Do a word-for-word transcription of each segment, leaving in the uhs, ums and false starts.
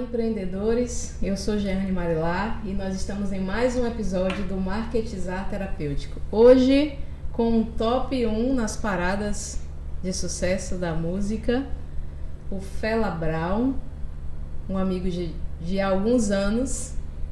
empreendedores, eu sou Jeane Marilar e nós estamos em mais um episódio do Marketizar Terapêutico. Hoje com um top um nas paradas de sucesso da música, o Fela Brown, um amigo de, de alguns anos.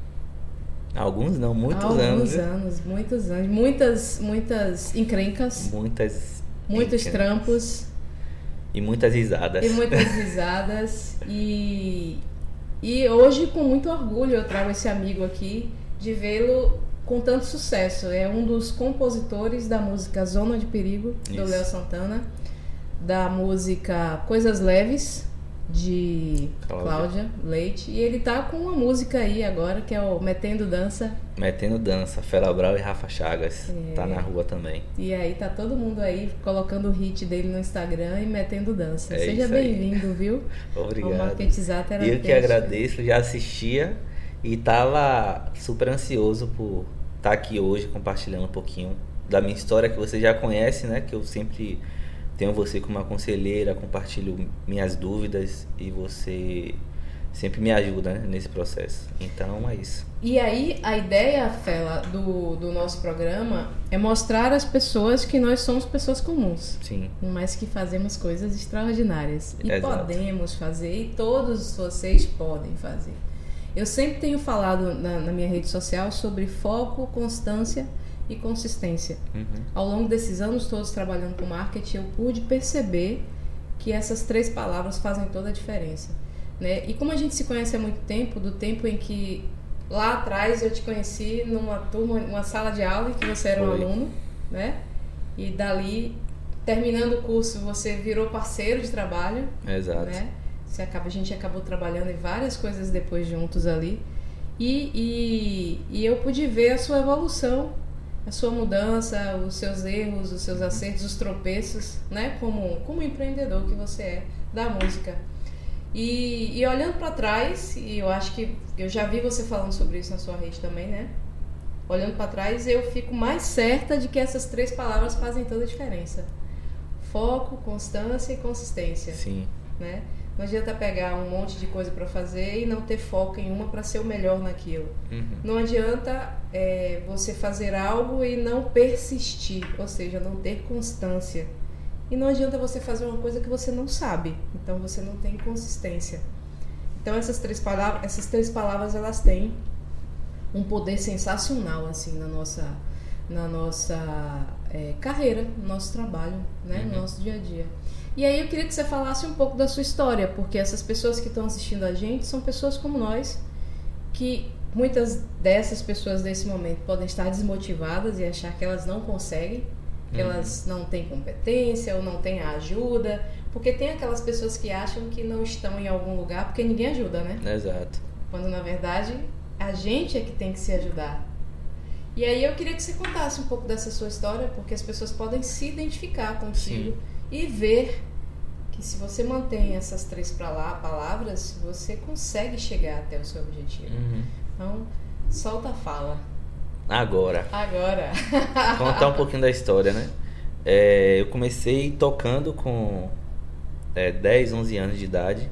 Alguns não, muitos alguns anos. Alguns anos, muitos anos, muitas, muitas encrencas, muitas muitos encrencas. trampos. E muitas risadas. E muitas risadas. e, e hoje, com muito orgulho, eu trago esse amigo aqui de vê-lo com tanto sucesso. É um dos compositores da música Zona de Perigo, do Léo Santana, da música Coisas Leves, de Cláudia. Cláudia Leite. E ele tá com uma música aí agora, que é o Metendo Dança. Metendo Dança, Fela Brown e Rafa Chagas. É. Tá na rua também. E aí tá todo mundo aí colocando o hit dele no Instagram e metendo dança. É Seja bem-vindo, viu? Obrigado. Ao Marketizar Terapêutico. Eu que agradeço, já assistia e tava super ansioso por estar aqui hoje compartilhando um pouquinho da minha história, que você já conhece, né? Que eu sempre tenho você como uma conselheira, compartilho minhas dúvidas e você sempre me ajuda, né, nesse processo. Então é isso. E aí a ideia, Fela, do, do nosso programa é mostrar às pessoas que nós somos pessoas comuns. Sim. Mas que fazemos coisas extraordinárias. E Exato. Podemos fazer, e todos vocês podem fazer. Eu sempre tenho falado na, na minha rede social sobre foco, constância e consistência. Uhum. Ao longo desses anos todos trabalhando com marketing, eu pude perceber que essas três palavras fazem toda a diferença, né? E como a gente se conhece há muito tempo, do tempo em que lá atrás eu te conheci numa turma, uma sala de aula em que você era um Foi. aluno, né? E dali, terminando o curso, você virou parceiro de trabalho. Exato. Né? Você acaba, a gente acabou trabalhando em várias coisas depois juntos ali. E, e, e eu pude ver a sua evolução, a sua mudança, os seus erros, os seus acertos, os tropeços, né? Como, como empreendedor que você é da música. E, e olhando para trás, e eu acho que eu já vi você falando sobre isso na sua rede também, né? Olhando para trás, eu fico mais certa de que essas três palavras fazem toda a diferença. Foco, constância e consistência. Sim. Né? Não adianta pegar um monte de coisa para fazer e não ter foco em uma para ser o melhor naquilo. Uhum. Não adianta é, você fazer algo e não persistir, ou seja, não ter constância. E não adianta você fazer uma coisa que você não sabe, então você não tem consistência. Então essas três palavras, essas três palavras elas têm um poder sensacional assim na nossa, na nossa é, carreira, no nosso trabalho, né? Uhum. No nosso dia a dia. E aí eu queria que você falasse um pouco da sua história, porque essas pessoas que estão assistindo a gente são pessoas como nós, que muitas dessas pessoas nesse momento podem estar desmotivadas e achar que elas não conseguem, que uhum. elas não têm competência ou não têm a ajuda, porque tem aquelas pessoas que acham que não estão em algum lugar porque ninguém ajuda, né? Exato. Quando na verdade a gente é que tem que se ajudar. E aí eu queria que você contasse um pouco dessa sua história, porque as pessoas podem se identificar contigo. Sim. E ver que se você mantém essas três palavras, você consegue chegar até o seu objetivo. Uhum. Então, solta a fala. Agora. Agora. Contar um pouquinho da história, né? É, eu comecei tocando com é, dez, onze anos de idade.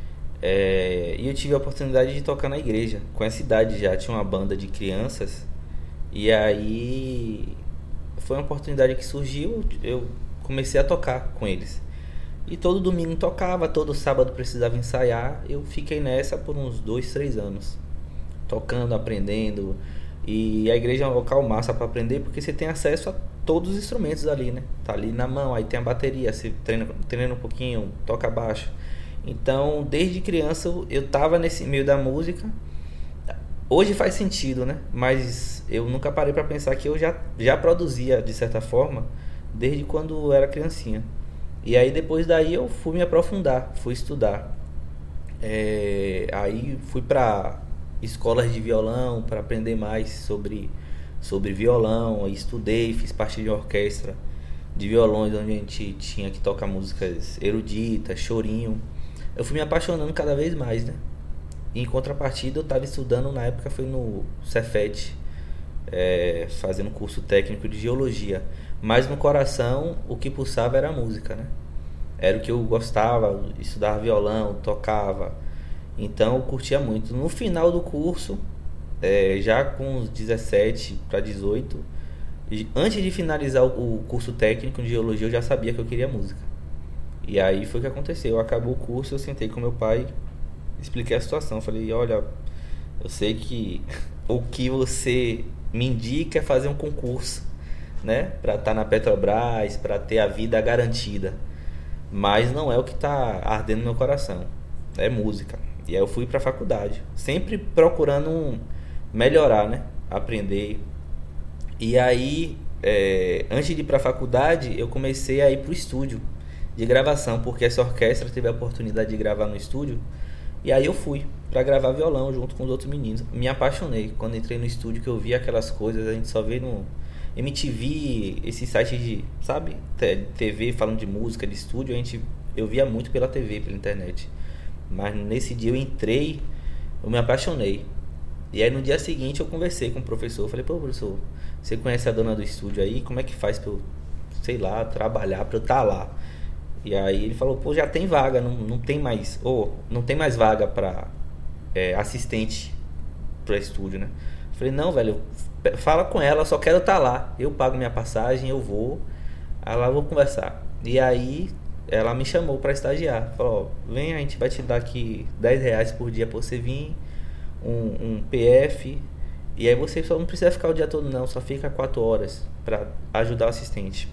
É, e eu tive a oportunidade de tocar na igreja. Com essa idade já tinha uma banda de crianças. E aí foi uma oportunidade que surgiu. Eu comecei a tocar com eles. E todo domingo tocava, todo sábado precisava ensaiar. Eu fiquei nessa por uns dois, três anos. Tocando, aprendendo. E a igreja é um local massa para aprender, porque você tem acesso a todos os instrumentos ali, né? Tá ali na mão, aí tem a bateria, você treina, treina um pouquinho, toca baixo. Então, desde criança eu tava nesse meio da música. Hoje faz sentido, né? Mas eu nunca parei para pensar que eu já, já produzia, de certa forma, desde quando eu era criancinha. E aí depois daí eu fui me aprofundar, fui estudar. É, aí fui para escolas de violão para aprender mais sobre, sobre violão. Aí estudei, fiz parte de uma orquestra de violões onde a gente tinha que tocar músicas eruditas, chorinho. Eu fui me apaixonando cada vez mais, né? Em contrapartida eu estava estudando, na época foi no Cefet, é, fazendo curso técnico de geologia. Mas no coração o que pulsava era a música, né? Era o que eu gostava, estudava violão, tocava. Então eu curtia muito. No final do curso, é, já com uns dezessete para dezoito, antes de finalizar o curso técnico de geologia, eu já sabia que eu queria música. E aí foi o que aconteceu. Acabou o curso, eu sentei com meu pai, expliquei a situação. Falei, olha, eu sei que o que você me indica é fazer um concurso, né? Para estar na Petrobras, para ter a vida garantida. Mas não é o que está ardendo no meu coração. É música. E aí eu fui para a faculdade. Sempre procurando melhorar, né? Aprender. E aí, é, antes de ir para a faculdade, eu comecei a ir para o estúdio de gravação, porque essa orquestra teve a oportunidade de gravar no estúdio. E aí eu fui para gravar violão junto com os outros meninos. Me apaixonei quando entrei no estúdio, que eu vi aquelas coisas, a gente só vê no M T V, esses sites de, sabe, T V falando de música, de estúdio, a gente, eu via muito pela T V, pela internet. Mas nesse dia eu entrei, eu me apaixonei. E aí no dia seguinte eu conversei com o professor, falei, pô, professor, você conhece a dona do estúdio aí? Como é que faz pra eu, sei lá, trabalhar, pra eu estar lá? E aí ele falou, pô, já tem vaga, não, não tem mais, ou não tem mais vaga pra é, assistente pro estúdio, né? Eu falei, não, velho, fala com ela, só quero estar lá. Eu pago minha passagem, eu vou, aí lá eu vou conversar. E aí ela me chamou pra estagiar. Falou, ó, vem, a gente vai te dar aqui dez reais por dia pra você vir, um, um P F, e aí você só não precisa ficar o dia todo não, só fica quatro horas pra ajudar o assistente.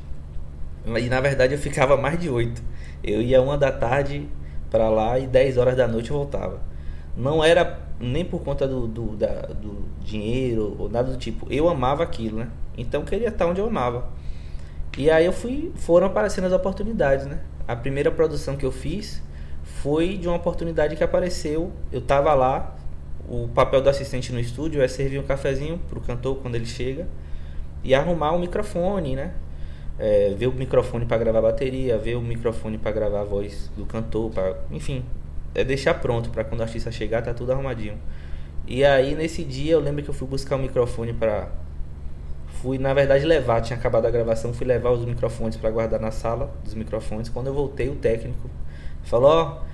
E na verdade eu ficava mais de oito. Eu ia uma da tarde pra lá e dez horas da noite eu voltava. Não era nem por conta do, do, da, do dinheiro ou nada do tipo. Eu amava aquilo, né? Então eu queria estar onde eu amava. E aí eu fui, foram aparecendo as oportunidades, né? A primeira produção que eu fiz foi de uma oportunidade que apareceu. Eu tava lá, o papel do assistente no estúdio é servir um cafezinho pro cantor quando ele chega e arrumar o microfone, né? É, ver o microfone para gravar a bateria, ver o microfone para gravar a voz do cantor, pra, enfim, é deixar pronto para quando o artista chegar tá tudo arrumadinho. E aí nesse dia eu lembro que eu fui buscar o microfone para, fui na verdade levar, tinha acabado a gravação, fui levar os microfones para guardar na sala dos microfones. Quando eu voltei, o técnico falou, ó, oh,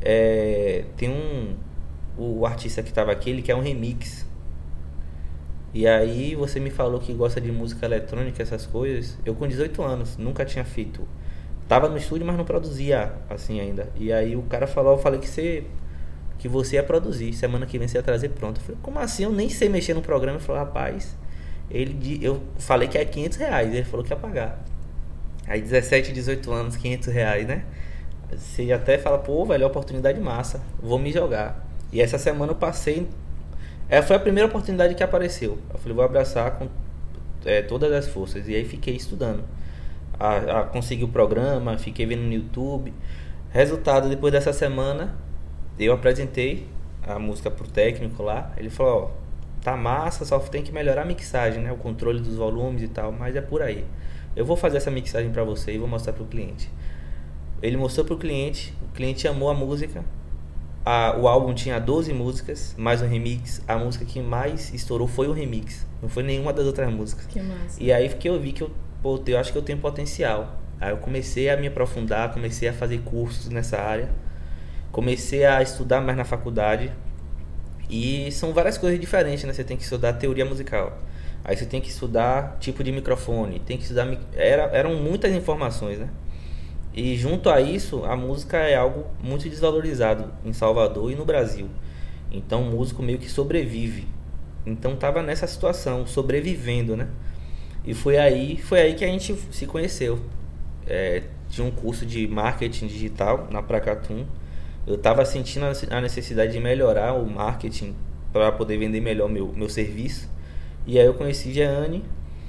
é, tem um, o artista que tava aqui, ele quer um remix. E aí você me falou que gosta de música eletrônica, essas coisas. Eu com dezoito anos, nunca tinha feito. Tava no estúdio, mas não produzia assim ainda. E aí o cara falou, eu falei que você, que você ia produzir. Semana que vem você ia trazer pronto. Eu falei, como assim? Eu nem sei mexer no programa. Ele falou, rapaz, ele, eu falei que é quinhentos reais. Ele falou que ia pagar. Aí dezessete, dezoito anos, quinhentos reais, né? Você até fala, pô, velho, é uma oportunidade massa. Vou me jogar. E essa semana eu passei... É, foi a primeira oportunidade que apareceu. Eu falei, vou abraçar com é, todas as forças. E aí fiquei estudando a, a conseguir o programa, fiquei vendo no YouTube. Resultado, depois dessa semana, eu apresentei a música pro técnico lá. Ele falou, ó, tá massa, só tem que melhorar a mixagem, né? O controle dos volumes e tal, mas é por aí. Eu vou fazer essa mixagem pra você e vou mostrar pro cliente. Ele mostrou pro cliente, o cliente amou a música. A, o álbum tinha doze músicas, mais um remix. A música que mais estourou foi o remix, não foi nenhuma das outras músicas. Que massa. E aí que eu vi que eu, pô, eu acho que eu tenho potencial. Aí eu comecei a me aprofundar, comecei a fazer cursos nessa área, comecei a estudar mais na faculdade. E são várias coisas diferentes, né? Você tem que estudar teoria musical, aí você tem que estudar tipo de microfone, tem que estudar... Era, eram muitas informações, né? E junto a isso, a música é algo muito desvalorizado em Salvador e no Brasil. Então o músico meio que sobrevive. Então tava nessa situação, sobrevivendo, né? E foi aí, foi aí que a gente se conheceu. É, tinha um curso de marketing digital na Pracatum. Eu tava sentindo a necessidade de melhorar o marketing para poder vender melhor meu, meu serviço. E aí eu conheci Jeane.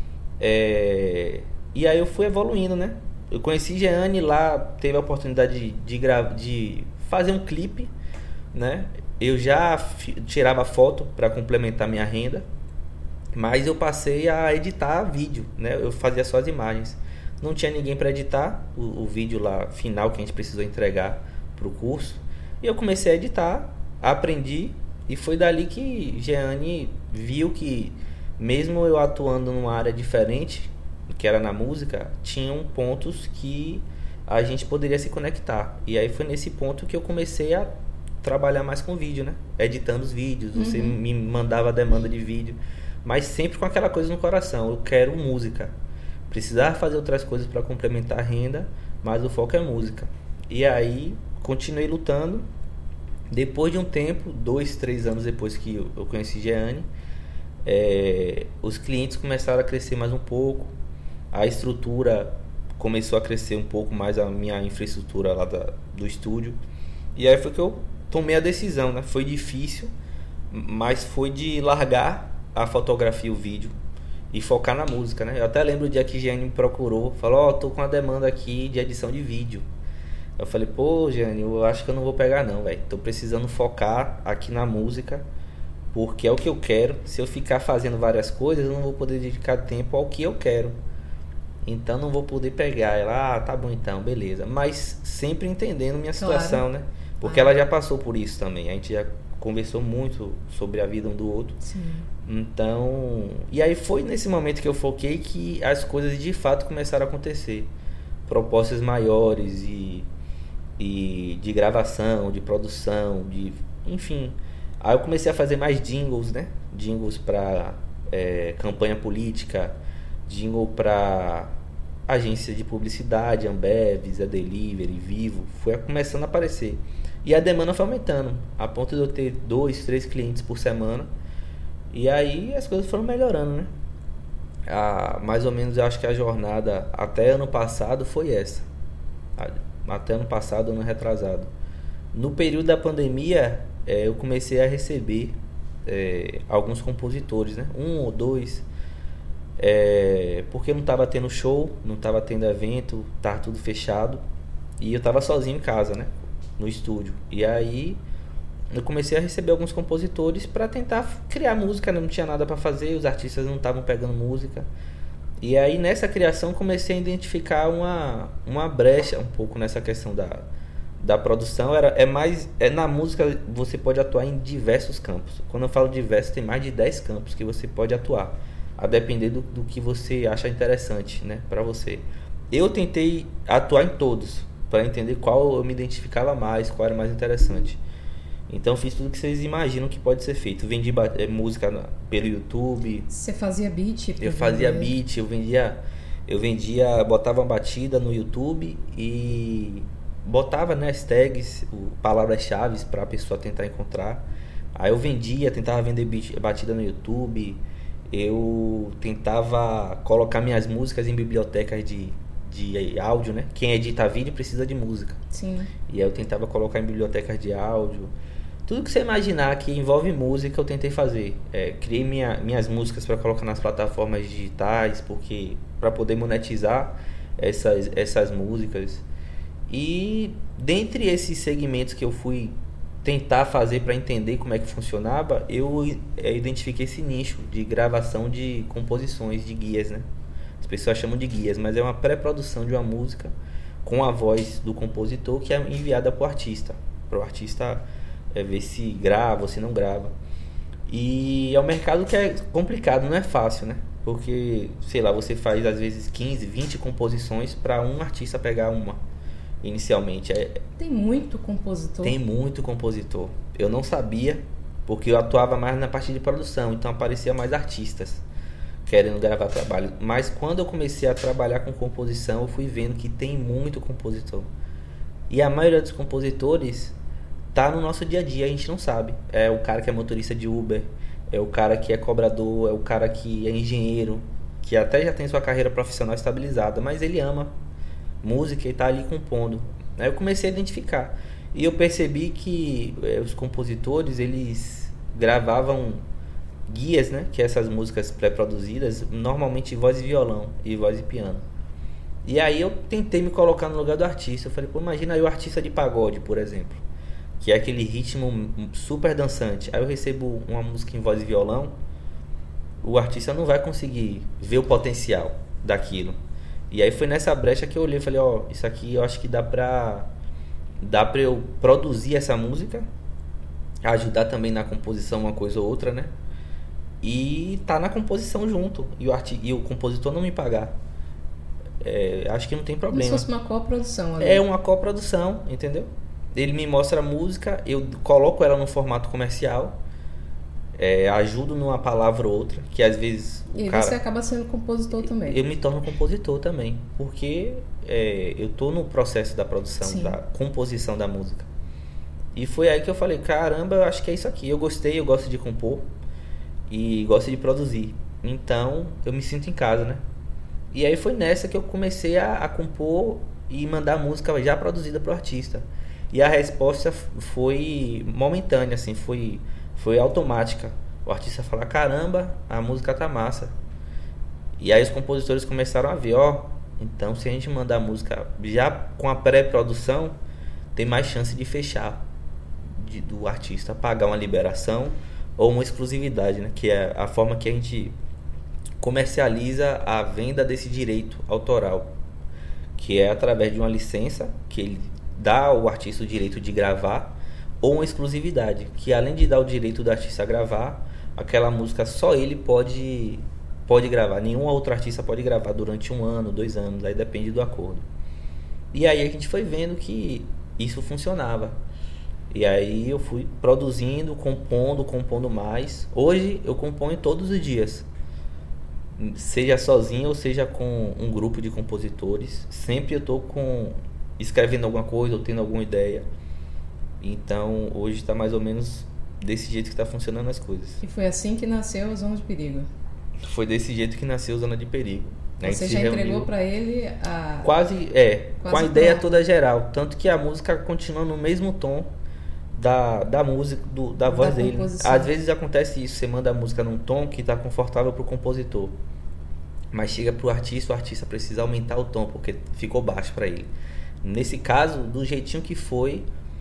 É, e aí eu fui evoluindo, né? Eu conheci Jeane lá, teve a oportunidade de, de, gra- de fazer um clipe, né? Eu já f- tirava foto para complementar minha renda, mas eu passei a editar vídeo, né? Eu fazia só as imagens. Não tinha ninguém para editar o, o vídeo lá final que a gente precisou entregar para o curso. E eu comecei a editar, aprendi, e foi dali que Jeane viu que mesmo eu atuando numa área diferente, que era na música, tinham pontos que a gente poderia se conectar. E aí foi nesse ponto que eu comecei a trabalhar mais com vídeo, né? Editando os vídeos, você Uhum. me mandava a demanda de vídeo, mas sempre com aquela coisa no coração, eu quero música. Precisava fazer outras coisas para complementar a renda, mas o foco é música. E aí, continuei lutando. Depois de um tempo, dois, três anos depois que eu, eu conheci Jeane, é, os clientes começaram a crescer mais um pouco, a estrutura começou a crescer um pouco mais, a minha infraestrutura lá da, do estúdio. E aí foi que eu tomei a decisão, né? Foi difícil, mas foi de largar a fotografia e o vídeo e focar na música, né? Eu até lembro o dia que Jeane me procurou, falou, ó, oh, tô com uma demanda aqui de edição de vídeo. Eu falei, pô, Jeane, eu acho que eu não vou pegar não, velho. Tô precisando focar aqui na música, porque é o que eu quero. Se eu ficar fazendo várias coisas, eu não vou poder dedicar tempo ao que eu quero. Então não vou poder pegar. Ela, ah, tá bom então, beleza. Mas sempre entendendo minha situação, claro, né? Porque ah. ela já passou por isso também. A gente já conversou muito sobre a vida um do outro. Sim. Então, e aí foi nesse momento que eu foquei que as coisas de fato começaram a acontecer. Propostas maiores e, e de gravação, de produção, de, enfim. Aí eu comecei a fazer mais jingles, né? Jingles para é, campanha política, jingle para agência de publicidade, Ambev, Zé Delivery, Vivo, foi começando a aparecer. E a demanda foi aumentando, a ponto de eu ter dois, três clientes por semana. E aí as coisas foram melhorando, né? A, mais ou menos eu acho que a jornada até ano passado foi essa. Até ano passado, ano retrasado. No período da pandemia, é, eu comecei a receber é, alguns compositores, né? Um ou dois. É, porque não estava tendo show, não estava tendo evento, estava tudo fechado. E eu estava sozinho em casa, né? No estúdio. E aí eu comecei a receber alguns compositores para tentar criar música, né? Não tinha nada para fazer, os artistas não estavam pegando música. E aí nessa criação comecei a identificar uma, uma brecha um pouco nessa questão da, da produção. Era, é mais, é, na música você pode atuar em diversos campos. Quando eu falo diversos, tem mais de dez campos que você pode atuar, a depender do, do que você acha interessante, né, para você. Eu tentei atuar em todos, para entender qual eu me identificava mais, qual era mais interessante. Então fiz tudo que vocês imaginam que pode ser feito. Vendi é, música na, pelo YouTube. Você fazia beat? Eu fazia beat, eu vendia, eu vendia, botava uma batida no YouTube e botava, né, as tags, palavras-chave para a pessoa tentar encontrar. Aí eu vendia, tentava vender beat, batida no YouTube. Eu tentava colocar minhas músicas em bibliotecas de, de áudio, né? Quem edita vídeo precisa de música. Sim. E aí eu tentava colocar em bibliotecas de áudio. Tudo que você imaginar que envolve música, eu tentei fazer. É, criei minha, minhas músicas para colocar nas plataformas digitais, porque para poder monetizar essas, essas músicas. E dentre esses segmentos que eu fui tentar fazer para entender como é que funcionava, eu é, identifiquei esse nicho de gravação de composições, de guias, né? As pessoas chamam de guias, mas é uma pré-produção de uma música com a voz do compositor que é enviada para o artista, para o artista é, ver se grava ou se não grava. E é um mercado que é complicado, não é fácil, né? Porque, sei lá, você faz às vezes quinze, vinte composições para um artista pegar uma. Inicialmente é, tem muito compositor tem muito compositor eu não sabia, porque eu atuava mais na parte de produção, então aparecia mais artistas querendo gravar trabalho, mas quando eu comecei a trabalhar com composição, eu fui vendo que tem muito compositor, e a maioria dos compositores tá no nosso dia a dia, a gente não sabe. É o cara que é motorista de Uber, é o cara que é cobrador, é o cara que é engenheiro, que até já tem sua carreira profissional estabilizada, mas ele ama música e tá ali compondo. Aí eu comecei a identificar e eu percebi que é, os compositores, eles gravavam guias, né, que é essas músicas pré-produzidas, normalmente voz e violão e voz e piano. E aí eu tentei me colocar no lugar do artista. Eu falei, pô, imagina aí o artista de pagode, por exemplo, que é aquele ritmo super dançante. Aí eu recebo uma música em voz e violão, o artista não vai conseguir ver o potencial daquilo. E aí foi nessa brecha que eu olhei e falei, ó, oh, isso aqui eu acho que dá pra, dá pra eu produzir essa música, ajudar também na composição uma coisa ou outra, né? E tá na composição junto, e o, arti- e o compositor não me pagar. É, acho que não tem problema. Como se fosse uma coprodução ali. É uma coprodução, entendeu? ele me mostra a música, eu coloco ela no formato comercial, é, ajudo numa palavra ou outra, que às vezes o E cara, você acaba sendo compositor também. eu me torno compositor também, porque é, eu tô no processo da produção, Sim. da composição da música. E foi aí que eu falei, caramba, eu acho que é isso aqui, eu gostei, eu gosto de compor e gosto de produzir, então eu me sinto em casa, né? E aí foi nessa que eu comecei a, a compor e mandar música já produzida pro artista. E a resposta foi momentânea, assim, foi, foi automática. O artista fala, caramba, a música tá massa. E aí os compositores começaram a ver, ó, então se a gente mandar a música já com a pré-produção, tem mais chance de fechar, de, do artista pagar uma liberação ou uma exclusividade, né? Que é a forma que a gente comercializa a venda desse direito autoral, que é através de uma licença que ele dá ao artista o direito de gravar, ou uma exclusividade, que além de dar o direito do artista a gravar, aquela música só ele pode, pode gravar, nenhum outro artista pode gravar durante um ano, dois anos, aí depende do acordo. E aí a gente foi vendo que isso funcionava. E aí eu fui produzindo, compondo, compondo mais. Hoje eu componho todos os dias, seja sozinho ou seja com um grupo de compositores. Sempre eu tô com escrevendo alguma coisa ou tendo alguma ideia. Então hoje está mais ou menos desse jeito que está funcionando as coisas. E foi assim que nasceu a Zona de Perigo. Foi desse jeito que nasceu Zona de Perigo. A Você gente já se entregou reuniu para ele a... quase, é, Quase com a ideia pronto. toda geral, tanto que a música continua no mesmo tom da, da música, do, da voz Da dele. composição. Às vezes acontece isso, você manda a música num tom que está confortável pro compositor, mas chega pro artista, o artista precisa aumentar o tom porque ficou baixo para ele. Nesse caso, do jeitinho que foi,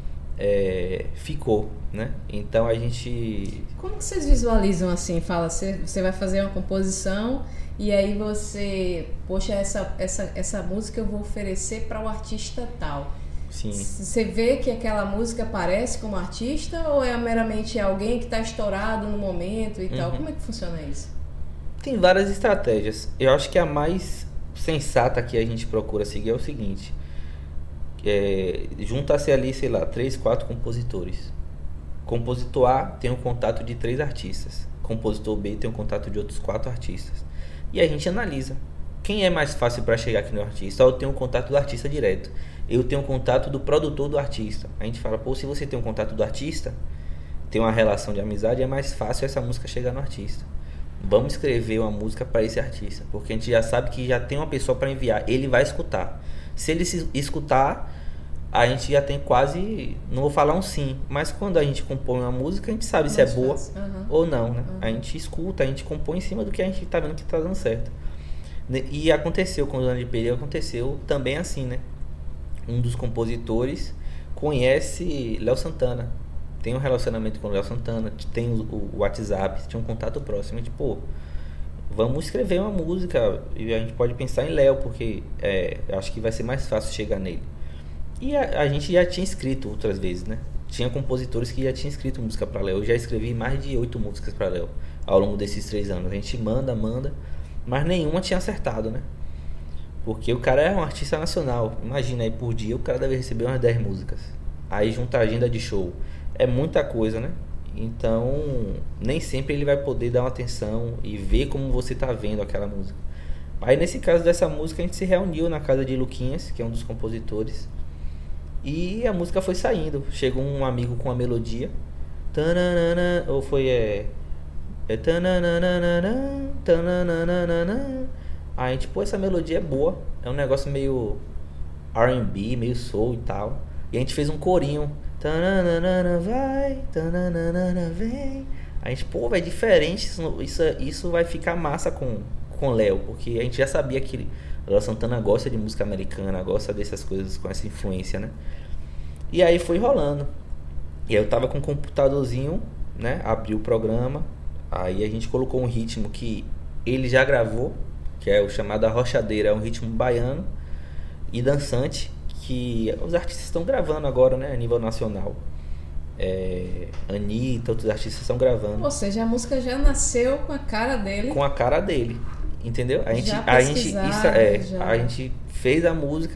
é, ficou, né? Então a gente... Como que vocês visualizam assim? Fala, você, você vai fazer uma composição e aí você... Poxa, essa, essa, essa música eu vou oferecer para o artista tal. Sim. Você vê que aquela música aparece como artista ou é meramente alguém que está estourado no momento e tal? Uhum. Como é que funciona isso? Tem várias estratégias. Eu acho que a mais sensata que a gente procura seguir é o seguinte: é, junta-se ali, sei lá, três, quatro compositores. Compositor A tem um contato de três artistas. Compositor B tem um contato de outros quatro artistas. E a gente analisa quem é mais fácil para chegar aqui no artista. Eu tenho um contato do artista direto. Eu tenho um contato do produtor do artista. A gente fala, pô, se você tem um contato do artista, tem uma relação de amizade, é mais fácil essa música chegar no artista. Vamos escrever uma música para esse artista, porque a gente já sabe que já tem uma pessoa para enviar, ele vai escutar. Se ele se escutar, a gente já tem quase, não vou falar um sim, mas quando a gente compõe uma música, a gente sabe se é Mais boa fácil. Uhum. ou não, né? Uhum. A gente escuta, a gente compõe em cima do que a gente tá vendo que tá dando certo. E aconteceu com o Zona de Perigo, aconteceu também assim, né? Um dos compositores conhece Léo Santana, tem um relacionamento com o Léo Santana, tem o, o WhatsApp, tinha um contato próximo. A gente, pô, vamos escrever uma música e a gente pode pensar em Léo, porque é, eu acho que vai ser mais fácil chegar nele. E a, a gente já tinha escrito outras vezes, né? Tinha compositores que já tinham escrito música para Léo. Eu já escrevi mais de oito músicas para Léo ao longo desses três anos. A gente manda, manda, mas nenhuma tinha acertado, né? Porque o cara é um artista nacional. Imagina aí, por dia o cara deve receber umas dez músicas. Aí junta a agenda de show. É muita coisa, né? Então, nem sempre ele vai poder dar uma atenção e ver como você tá vendo aquela música. Aí nesse caso dessa música, a gente se reuniu na casa de Luquinhas, que é um dos compositores. E a música foi saindo. Chegou um amigo com a melodia. Tananana, ou foi... É, é tananana, tananana. Aí a gente, pô, essa melodia é boa. É um negócio meio R and B, meio soul e tal. E a gente fez um corinho. Tananana, vai, tananana, vem. A gente, pô, vai diferente. Isso, isso, isso vai ficar massa com com Léo, porque a gente já sabia que Léo Santana gosta de música americana, gosta dessas coisas com essa influência, né? E aí foi rolando. E aí eu tava com um computadorzinho, né? Abri o programa. Aí a gente colocou um ritmo que ele já gravou, que é o chamado Arrochadeira, é um ritmo baiano e dançante que os artistas estão gravando agora, né, a nível nacional. É, Anitta, outros artistas estão gravando. Ou seja, a música já nasceu com a cara dele. Com a cara dele, entendeu? A gente, Já a gente, isso é, já. a gente fez a música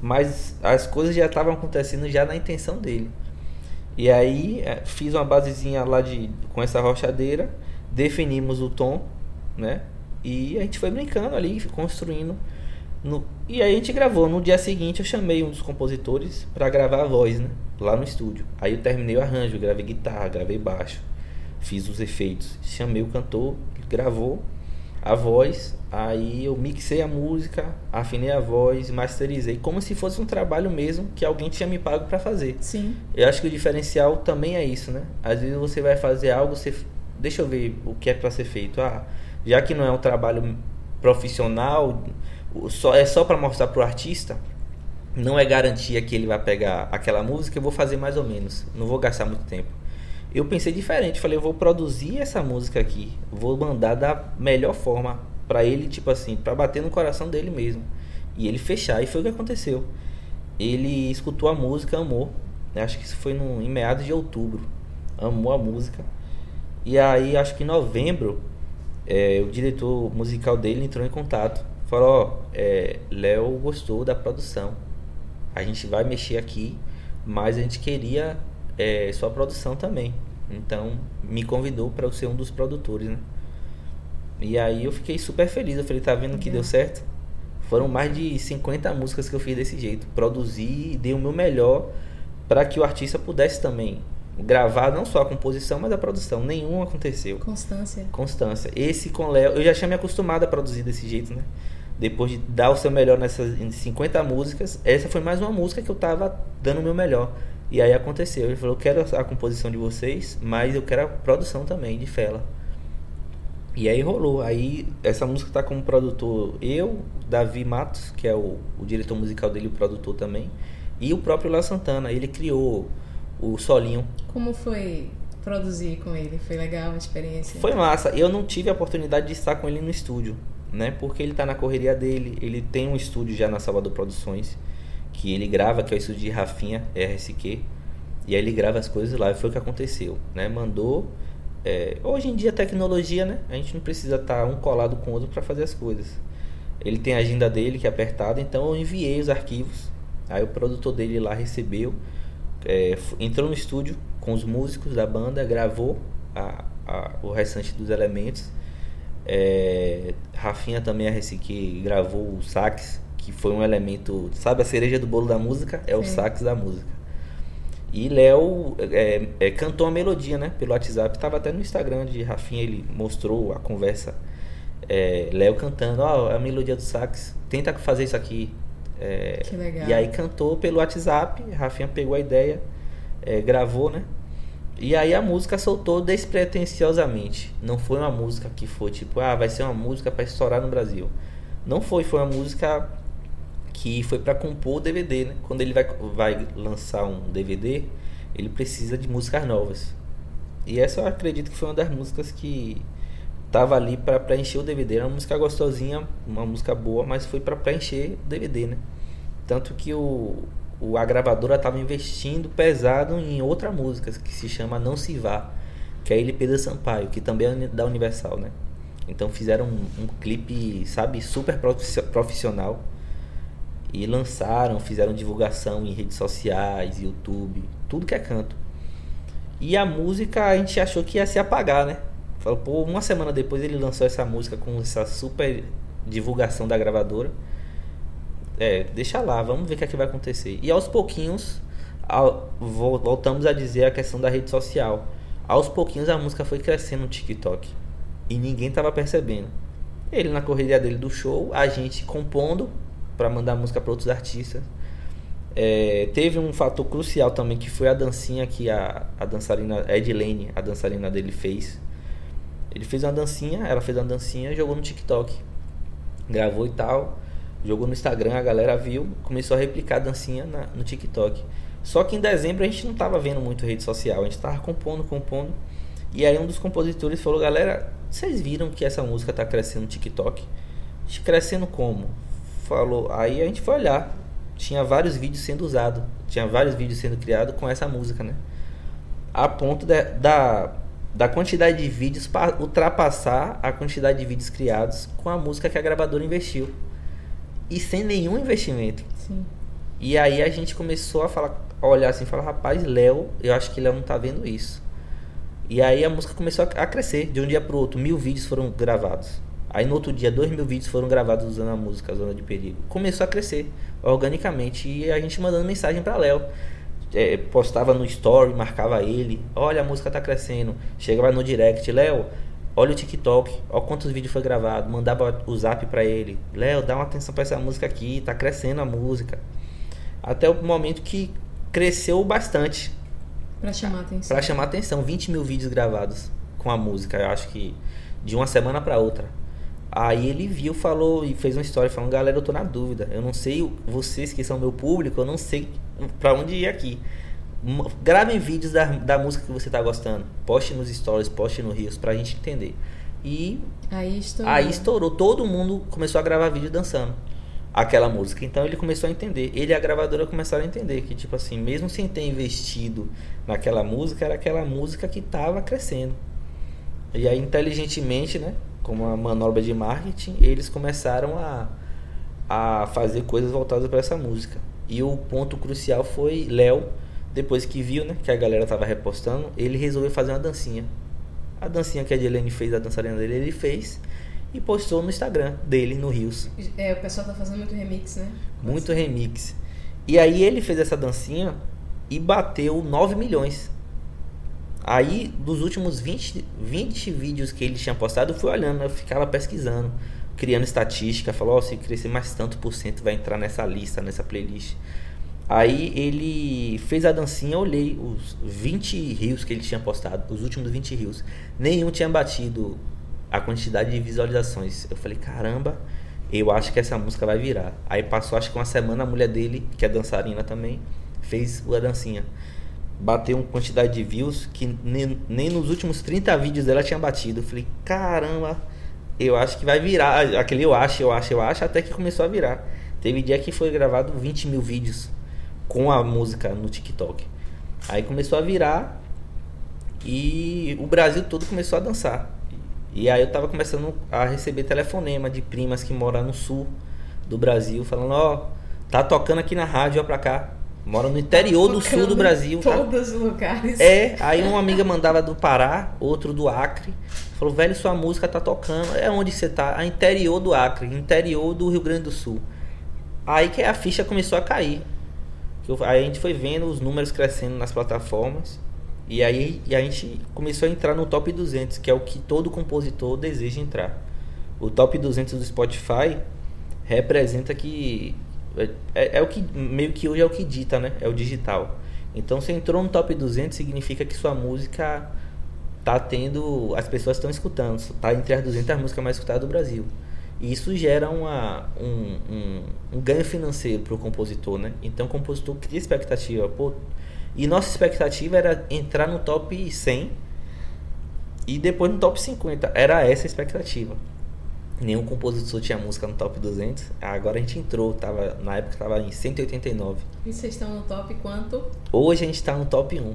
mas as coisas já estavam acontecendo já na intenção dele. E aí fiz uma basezinha lá de, com essa rochadeira, definimos o tom, né? E a gente foi brincando ali, construindo. No, e aí a gente gravou. No dia seguinte eu chamei um dos compositores para gravar a voz, né? Lá no estúdio. Aí eu terminei o arranjo, gravei guitarra, gravei baixo, fiz os efeitos. Chamei o cantor, gravou a voz. Aí eu mixei a música, afinei a voz, masterizei, como se fosse um trabalho mesmo que alguém tinha me pago para fazer. Sim. Eu acho que o diferencial também é isso, né? Às vezes você vai fazer algo, você... deixa eu ver o que é para ser feito. Ah, já que não é um trabalho profissional, só, é só para mostrar pro artista, não é garantia que ele vai pegar aquela música, eu vou fazer mais ou menos, não vou gastar muito tempo. Eu pensei diferente, falei, eu vou produzir essa música aqui, vou mandar da melhor forma para ele, tipo assim, para bater no coração dele mesmo. E ele fechar, e foi o que aconteceu. Ele escutou a música, amou, acho que isso foi no, em meados de outubro, amou a música. E aí, acho que em novembro, é, o diretor musical dele entrou em contato. Falou, ó, é, Léo gostou da produção. A gente vai mexer aqui, mas a gente queria é, sua produção também. Então, me convidou para eu ser um dos produtores, né? E aí eu fiquei super feliz. Eu falei, tá vendo que deu certo? Foram mais de cinquenta músicas que eu fiz desse jeito. Produzi e dei o meu melhor para que o artista pudesse também gravar não só a composição, mas a produção. Nenhum aconteceu. Constância. Constância. Esse com Léo, eu já tinha me acostumado a produzir desse jeito, né? Depois de dar o seu melhor nessas cinquenta músicas, essa foi mais uma música que eu tava dando o meu melhor. E aí aconteceu. Ele falou, eu quero a composição de vocês, mas eu quero a produção também, de Fela. E aí rolou. Aí essa música tá como produtor eu, Davi Matos, que é o, o diretor musical dele, o produtor também, e o próprio Léo Santana. Ele criou o solinho. Como foi produzir com ele? Foi legal a experiência? Foi massa. Eu não tive a oportunidade de estar com ele no estúdio, né? Porque ele tá na correria dele. Ele tem um estúdio já na Salvador Produções, que ele grava, que é o estúdio de Rafinha, R S Q. E aí ele grava as coisas lá. E foi o que aconteceu, né? Mandou. É, hoje em dia a tecnologia, né? A gente não precisa estar um colado com o outro para fazer as coisas. Ele tem a agenda dele que é apertada, então eu enviei os arquivos. Aí o produtor dele lá recebeu, é, entrou no estúdio com os músicos da banda, gravou a, a, o restante dos elementos. É, Rafinha também, R S Q, gravou o sax, que foi um elemento, sabe, a cereja do bolo da música é o sax da música. E Léo é, é, cantou a melodia, né, pelo WhatsApp. Tava até no Instagram de Rafinha, ele mostrou a conversa. É, Léo cantando, ó, oh, a melodia do sax, tenta fazer isso aqui. É, que legal. E aí cantou pelo WhatsApp. Rafinha pegou a ideia, é, gravou, né? E aí a música soltou despretensiosamente. Não foi uma música que foi tipo, ah, vai ser uma música para estourar no Brasil. Não foi, foi uma música que foi para compor o D V D, né? Quando ele vai, vai lançar um D V D, ele precisa de músicas novas. E essa eu acredito que foi uma das músicas que tava ali para preencher o D V D. Era uma música gostosinha, uma música boa, mas foi para preencher o D V D, né? Tanto que o, o, a gravadora tava investindo pesado em outra música que se chama Não Se Vá, que é ele Pedro Sampaio, que também é da Universal, né? Então fizeram um, um clipe, sabe, super profissional. E lançaram, fizeram divulgação em redes sociais, YouTube, tudo que é canto. E a música a gente achou que ia se apagar, né? Falou, pô, uma semana depois ele lançou essa música com essa super divulgação da gravadora. É, deixa lá, vamos ver o que é que vai acontecer. E aos pouquinhos, ao, voltamos a dizer a questão da rede social. Aos pouquinhos a música foi crescendo no TikTok. E ninguém tava percebendo. Ele na correria dele do show, a gente compondo para mandar música para outros artistas. É, teve um fator crucial também, que foi a dancinha que a, a dançarina Edilene, a dançarina dele, fez. Ele fez uma dancinha, ela fez uma dancinha e jogou no TikTok, gravou e tal, jogou no Instagram, a galera viu, começou a replicar a dancinha na, no TikTok. Só que em dezembro a gente não tava vendo muito rede social, a gente tava compondo, compondo. E aí um dos compositores falou, galera, vocês viram que essa música tá crescendo no TikTok? Crescendo como? Falou, aí a gente foi olhar, tinha vários vídeos sendo usados, tinha vários vídeos sendo criados com essa música, né? A ponto de, da, da quantidade de vídeos para ultrapassar a quantidade de vídeos criados com a música que a gravadora investiu. E sem nenhum investimento. Sim. E aí a gente começou a falar, a olhar assim, falar, rapaz, Léo, eu acho que Léo não tá vendo isso. E aí a música começou a crescer, de um dia pro outro, mil vídeos foram gravados. Aí no outro dia, dois mil vídeos foram gravados usando a música Zona de Perigo. Começou a crescer organicamente e a gente mandando mensagem pra Léo. É, postava no story, marcava ele, olha, a música tá crescendo. Chegava no direct, Léo, olha o TikTok, olha quantos vídeos foi gravado. Mandava o zap pra ele, Léo, dá uma atenção pra essa música aqui, tá crescendo a música. Até o momento que cresceu bastante. Pra chamar atenção. Pra chamar atenção, vinte mil vídeos gravados com a música, eu acho que de uma semana pra outra. Aí ele viu, falou e fez uma história falando, galera, eu tô na dúvida, eu não sei, vocês que são meu público, eu não sei pra onde ir aqui. Gravem vídeos da, da música que você tá gostando, poste nos stories, poste no Reels pra gente entender. E aí estourou. aí estourou, todo mundo começou a gravar vídeo dançando aquela música. Então ele começou a entender, ele e a gravadora começaram a entender que, tipo assim, mesmo sem ter investido naquela música, era aquela música que tava crescendo. E aí, inteligentemente, né, como uma manobra de marketing, eles começaram a, a fazer coisas voltadas para essa música. E o ponto crucial foi Léo, depois que viu, né, que a galera tava repostando, ele resolveu fazer uma dancinha. A dancinha que a Edilene fez, a dançarina dele, ele fez e postou no Instagram dele, no Reels. É, o pessoal tá fazendo muito remix, né? Muito remix. E aí ele fez essa dancinha e bateu nove milhões. Aí, dos últimos vinte, vinte vídeos que ele tinha postado, eu fui olhando, eu ficava pesquisando, criando estatística, falou, oh, se crescer mais tanto por cento vai entrar nessa lista, nessa playlist. Aí ele fez a dancinha, eu olhei os vinte reels que ele tinha postado, os últimos vinte reels, nenhum tinha batido a quantidade de visualizações. Eu falei, caramba, eu acho que essa música vai virar. Aí passou acho que uma semana, a mulher dele, que é dançarina também, fez a dancinha. Bateu uma quantidade de views que nem, nem nos últimos trinta vídeos dela tinha batido. Eu falei, caramba, eu acho que vai virar. Aquele eu acho, eu acho, eu acho, até que começou a virar. Teve dia que foi gravado vinte mil vídeos com a música no TikTok. Aí começou a virar e o Brasil todo começou a dançar. E aí eu tava começando a receber telefonema de primas que moram no sul do Brasil, falando, ó, oh, tá tocando aqui na rádio, ó pra cá. Mora no interior do sul do Brasil. Todos tá? os lugares. É, aí uma amiga mandava do Pará, outro do Acre. Falou, velho, sua música tá tocando. É onde você tá? A interior do Acre, interior do Rio Grande do Sul. Aí que a ficha começou a cair. Aí a gente foi vendo os números crescendo nas plataformas. E aí e a gente começou a entrar no top duzentos, que é o que todo compositor deseja entrar. O top duzentos do Spotify representa que... É, é o que meio que hoje é o que dita, né? É o digital. Então, se entrou no top duzentos, significa que sua música tá tendo, as pessoas estão escutando, tá entre as duzentas músicas mais escutadas do Brasil. E isso gera uma, um, um, um ganho financeiro para o compositor, né? Então, o compositor cria expectativa. Pô, e nossa expectativa era entrar no top cem e depois no top cinquenta. Era essa a expectativa. Nenhum compositor tinha música no top duzentos. Agora a gente entrou, tava, na época estava em cento e oitenta e nove. E vocês estão no top quanto? Hoje a gente está no top um.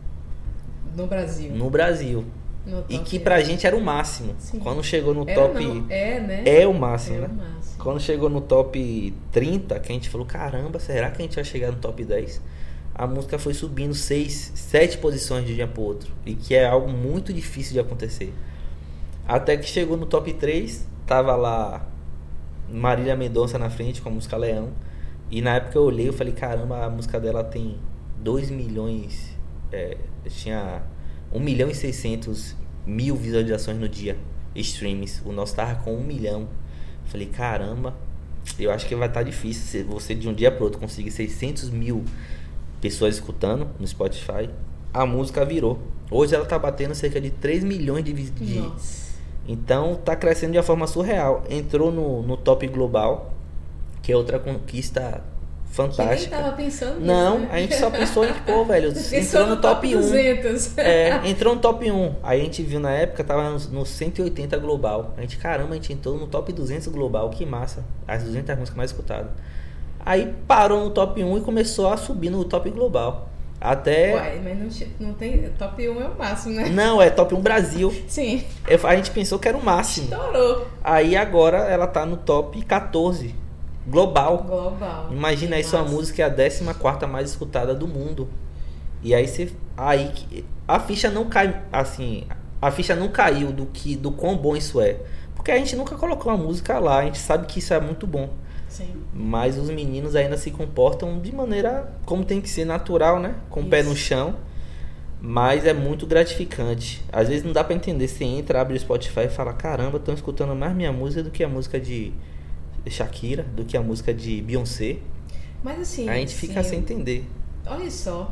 No Brasil? No Brasil. No e que pra gente era o máximo. Sim. Quando chegou no era top... Não. É, né? É o máximo, é né? O máximo. Quando chegou no top trinta, que a gente falou, caramba, será que a gente vai chegar no top dez? A música foi subindo seis, sete posições de um dia pro outro. E que é algo muito difícil de acontecer. Até que chegou no top três... Tava lá Marília Mendonça na frente com a música Leão. E na época eu olhei e falei, caramba, a música dela tem dois milhões. É, tinha um milhão e seiscentos mil visualizações no dia. Streams. O nosso tava com um milhão. Falei, caramba, eu acho que vai estar tá difícil se você de um dia pro outro conseguir seiscentos mil pessoas escutando no Spotify. A música virou. Hoje ela tá batendo cerca de três milhões de, de Nossa. Então tá crescendo de uma forma surreal. Entrou no, no top global, que é outra conquista fantástica. Que nem tava pensando nisso, Não, né? a gente só pensou em, pô, velho, pensou entrou no, no top, top duzentos. um. É, entrou no top um. Aí a gente viu na época, tava no, no cento e oitenta global. A gente, caramba, a gente entrou no top duzentos global, que massa. As duzentas músicas mais escutadas. Aí parou no top um e começou a subir no top global. Até... Uai, mas não, não tem... Top um é o máximo, né? Não, é top um Brasil. Sim. Eu, a gente pensou que era o máximo. Estourou. Aí agora ela tá no top quatorze. global. Global. Imagina aí, sua música é a décima quarta mais escutada do mundo. E aí você. Aí a ficha não cai. Assim, a ficha não caiu do que do quão bom isso é. Porque a gente nunca colocou a música lá, a gente sabe que isso é muito bom. Sim. Mas os meninos ainda se comportam de maneira como tem que ser, natural, né? Com o Isso. pé no chão. Mas é muito gratificante. Às vezes não dá pra entender. Você entra, abre o Spotify e fala: caramba, estão escutando mais minha música do que a música de Shakira, do que a música de Beyoncé. Mas assim... A gente fica sim, sem entender. Olha só.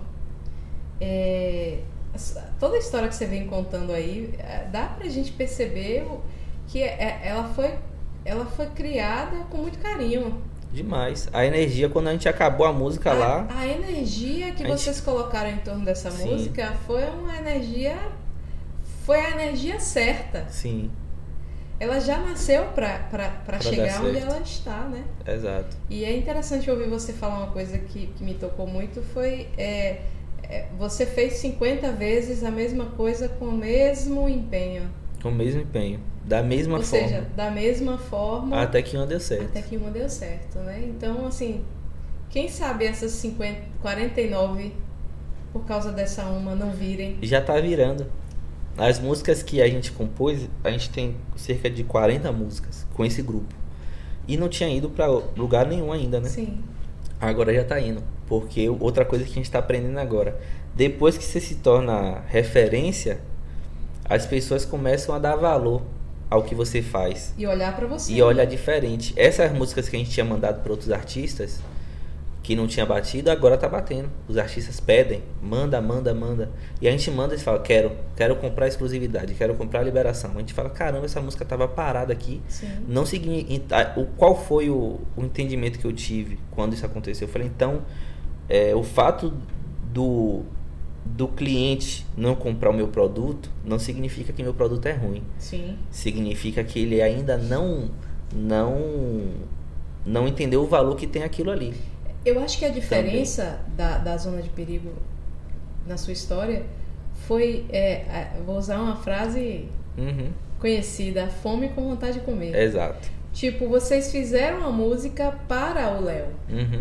É, toda a história que você vem contando aí, dá pra gente perceber que ela foi, ela foi criada com muito carinho. Demais. A energia, quando a gente acabou a música a, lá... A energia que a vocês gente... colocaram em torno dessa Sim. música foi uma energia... Foi a energia certa. Sim. Ela já nasceu pra, pra, pra, pra chegar onde ela está, né? Exato. E é interessante ouvir você falar uma coisa que, que me tocou muito, foi... É, é, você fez cinquenta vezes a mesma coisa com o mesmo empenho. Com o mesmo empenho. Da mesma Ou forma. Ou seja, da mesma forma... Até que uma deu certo. Até que uma deu certo, né? Então, assim, quem sabe essas cinquenta, quarenta e nove, por causa dessa uma, não virem. Já tá virando. As músicas que a gente compôs, a gente tem cerca de quarenta músicas com esse grupo. E não tinha ido pra lugar nenhum ainda, né? Sim. Agora já tá indo. Porque outra coisa que a gente tá aprendendo agora. Depois que você se torna referência, as pessoas começam a dar valor ao que você faz. E olhar pra você. E olhar diferente. Essas músicas que a gente tinha mandado para outros artistas, que não tinha batido, agora tá batendo. Os artistas pedem, manda, manda, manda. E a gente manda e fala: quero, quero comprar exclusividade, quero comprar liberação. A gente fala: caramba, essa música tava parada aqui. Sim. Não significa. Qual foi o, o entendimento que eu tive quando isso aconteceu? Eu falei: então, é, o fato do, do cliente não comprar o meu produto não significa que meu produto é ruim. Sim. Significa que ele ainda não, não, não entendeu o valor que tem aquilo ali. Eu acho que a diferença da, da zona de perigo na sua história foi, é, vou usar uma frase Uhum. conhecida: fome com vontade de comer. Exato. Tipo, vocês fizeram a música para o Léo. Uhum.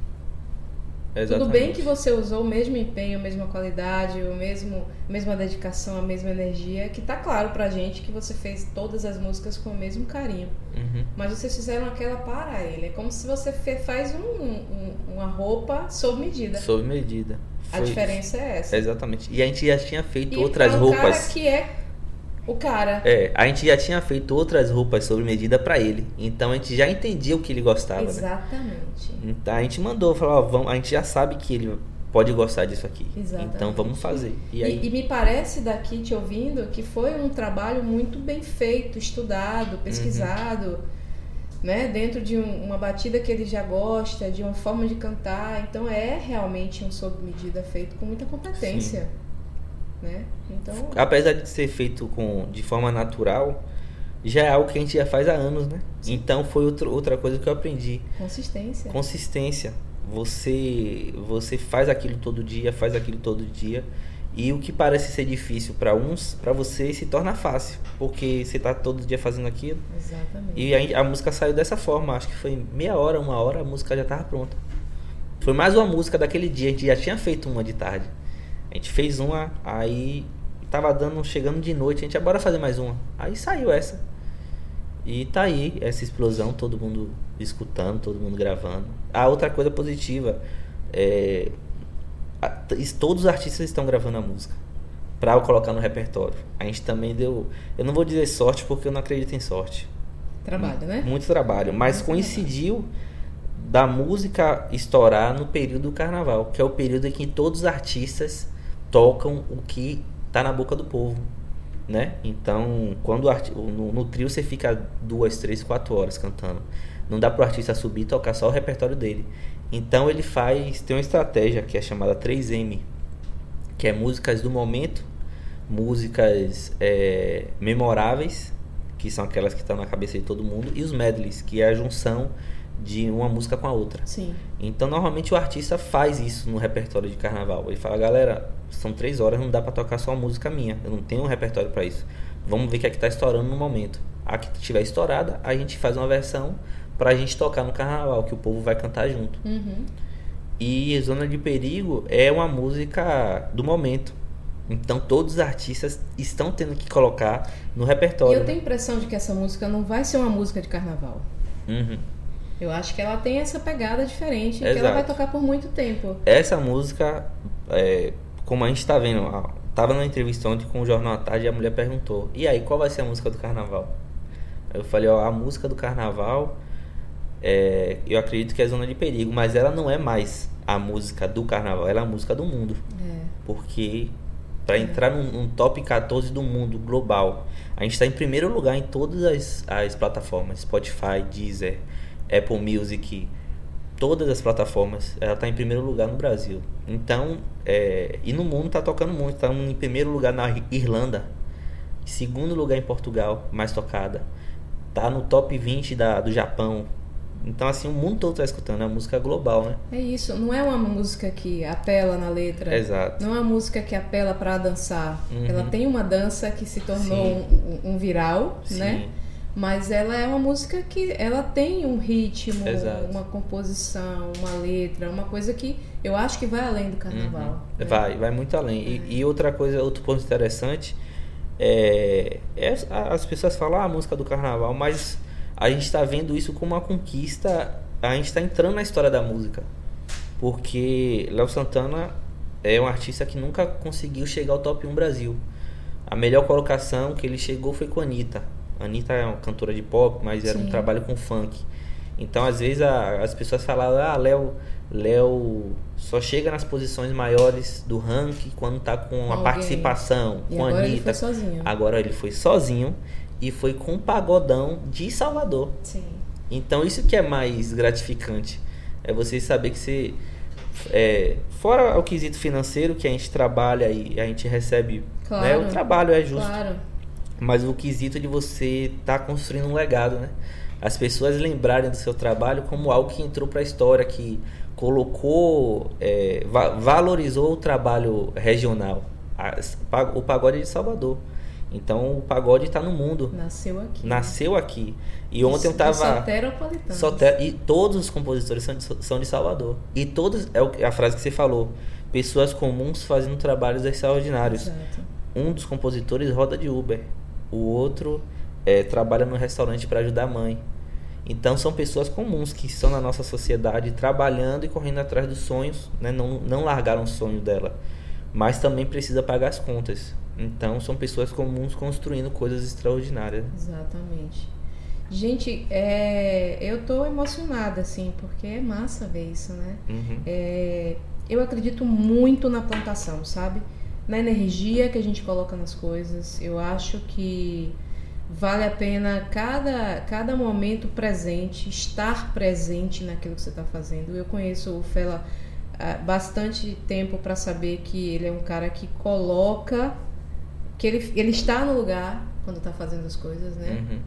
Tudo Exatamente. bem que você usou o mesmo empenho, a mesma qualidade, o mesmo, a mesma dedicação, a mesma energia, que tá claro pra gente que você fez todas as músicas com o mesmo carinho. Uhum. Mas vocês fizeram aquela para ele. É como se você fe- faz um, um, uma roupa sob medida. Sob medida. A Foi- diferença é essa. Exatamente. E a gente já tinha feito E outras é o roupas. cara que é o cara. É, a gente já tinha feito outras roupas sob medida pra ele. Então a gente já entendia o que ele gostava, né? Exatamente. Então a gente mandou, falou: ó, vamos, a gente já sabe que ele pode gostar disso aqui. Exatamente. Então vamos fazer. E E, aí, e me parece daqui te ouvindo que foi um trabalho muito bem feito, estudado, pesquisado, né? Dentro de um- uma batida que ele já gosta, de uma forma de cantar. Então é realmente um sob medida feito com muita competência, né? Então apesar de ser feito com, de forma natural, já é algo que a gente já faz há anos, né? Então foi outro, outra coisa que eu aprendi. consistência. Consistência. Você, você faz aquilo todo dia, faz aquilo todo dia. E o que parece ser difícil para uns, para você se torna fácil. Porque você tá todo dia fazendo aquilo. Exatamente. E a, a música saiu dessa forma. Acho que foi meia hora, uma hora, a música já tava pronta. Foi mais uma música daquele dia. A gente já tinha feito uma de tarde. A gente fez uma, aí tava dando, chegando de noite. A gente, ah, bora fazer mais uma. Aí saiu essa. E tá aí, essa explosão, todo mundo escutando, todo mundo gravando. A outra coisa positiva é... a- todos os artistas estão gravando a música pra eu colocar no repertório. A gente também deu... Eu não vou dizer sorte, porque eu não acredito em sorte. Trabalho, né? Muito trabalho. Mas Muito coincidiu da música estourar no período do carnaval, que é o período em que todos os artistas tocam o que tá na boca do povo, né? Então, quando o arti- no, no trio você fica duas, três, quatro horas cantando. Não dá pro artista subir e tocar só o repertório dele. Então ele faz, tem uma estratégia que é chamada três M, que é músicas do momento, músicas é, memoráveis, que são aquelas que estão na cabeça de todo mundo, e os medleys, que é a junção de uma música com a outra. Sim. Então normalmente o artista faz isso no repertório de carnaval. Ele fala: galera, são três horas, não dá pra tocar só uma música minha, eu não tenho um repertório pra isso. Vamos ver o que é que tá estourando no momento. A que estiver estourada, a gente faz uma versão pra gente tocar no carnaval, que o povo vai cantar junto. Uhum. E Zona de Perigo é uma música do momento. Então todos os artistas estão tendo que colocar no repertório. E eu tenho a impressão de que essa música não vai ser uma música de carnaval. Uhum. Eu acho que ela tem essa pegada diferente, Exato. que ela vai tocar por muito tempo. Essa música, é, como a gente tá vendo, tava numa entrevista ontem com o Jornal à Tarde e a mulher perguntou: e aí, qual vai ser a música do carnaval? Eu falei: ó, a música do carnaval, é, eu acredito que é Zona de Perigo, mas ela não é mais a música do carnaval, ela é a música do mundo. É. Porque para é. entrar num, num top quatorze do mundo global, a gente está em primeiro lugar em todas as, as plataformas: Spotify, Deezer, Apple Music, todas as plataformas. Ela está em primeiro lugar no Brasil. Então, é, e no mundo está tocando muito. Está em primeiro lugar na Irlanda, em segundo lugar em Portugal, mais tocada. Tá no top vinte da, do Japão. Então, assim, o mundo todo está escutando. É uma música global, né? É isso. Não é uma música que apela na letra. Exato. Não é uma música que apela para dançar. Uhum. Ela tem uma dança que se tornou um, um viral, Sim. né? Mas ela é uma música que ela tem um ritmo, Exato. uma composição, uma letra, uma coisa que eu acho que vai além do carnaval. Uhum. Né? Vai, vai muito além. É. E, e outra coisa, outro ponto interessante é, é as pessoas falam ah, a música do carnaval, mas a gente está vendo isso como uma conquista. A gente está entrando na história da música, porque Léo Santana é um artista que nunca conseguiu chegar ao top um Brasil. A melhor colocação que ele chegou foi com a Anitta. A Anitta é uma cantora de pop, mas era Sim. um trabalho com funk. Então, às vezes, a, as pessoas falavam, ah, Léo, Léo só chega nas posições maiores do ranking quando tá com uma Alguém. participação, e com a agora Anitta. Ele foi sozinho. Agora ele foi sozinho e foi com um pagodão de Salvador. Sim. Então, isso que é mais gratificante. É você saber que você... É, fora o quesito financeiro, que a gente trabalha e a gente recebe... Claro. Né, o trabalho é justo. Claro. Mas o quesito de você estar tá construindo um legado, né? As pessoas lembrarem do seu trabalho como algo que entrou para a história, que colocou, é, va- valorizou o trabalho regional. A, o pagode é de Salvador. Então o pagode está no mundo. Nasceu aqui. Nasceu aqui. E ontem eu tava... Soteropolitano. Soter... E todos os compositores são de, são de Salvador. E todos, é a frase que você falou, pessoas comuns fazendo trabalhos extraordinários. Exato. Um dos compositores roda de Uber. O outro é, trabalha no restaurante para ajudar a mãe. Então são pessoas comuns que estão na nossa sociedade trabalhando e correndo atrás dos sonhos, né? não, não largaram o sonho dela, mas também precisa pagar as contas. Então são pessoas comuns construindo coisas extraordinárias. Exatamente. Gente, é, eu tô emocionada, assim, porque é massa ver isso, né? Uhum. É, eu acredito muito na plantação, sabe? Na energia que a gente coloca nas coisas. Eu acho que vale a pena cada, cada momento presente, estar presente naquilo que você está fazendo. Eu conheço o Fela há bastante tempo para saber que ele é um cara que coloca, que ele, ele está no lugar quando está fazendo as coisas, né? Uhum.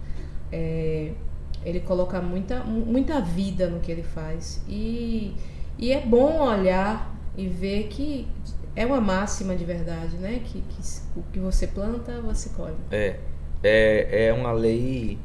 É, ele coloca muita, muita vida no que ele faz. E, e é bom olhar e ver que é uma máxima de verdade, né? Que, que o que você planta, você colhe. É, é, é uma lei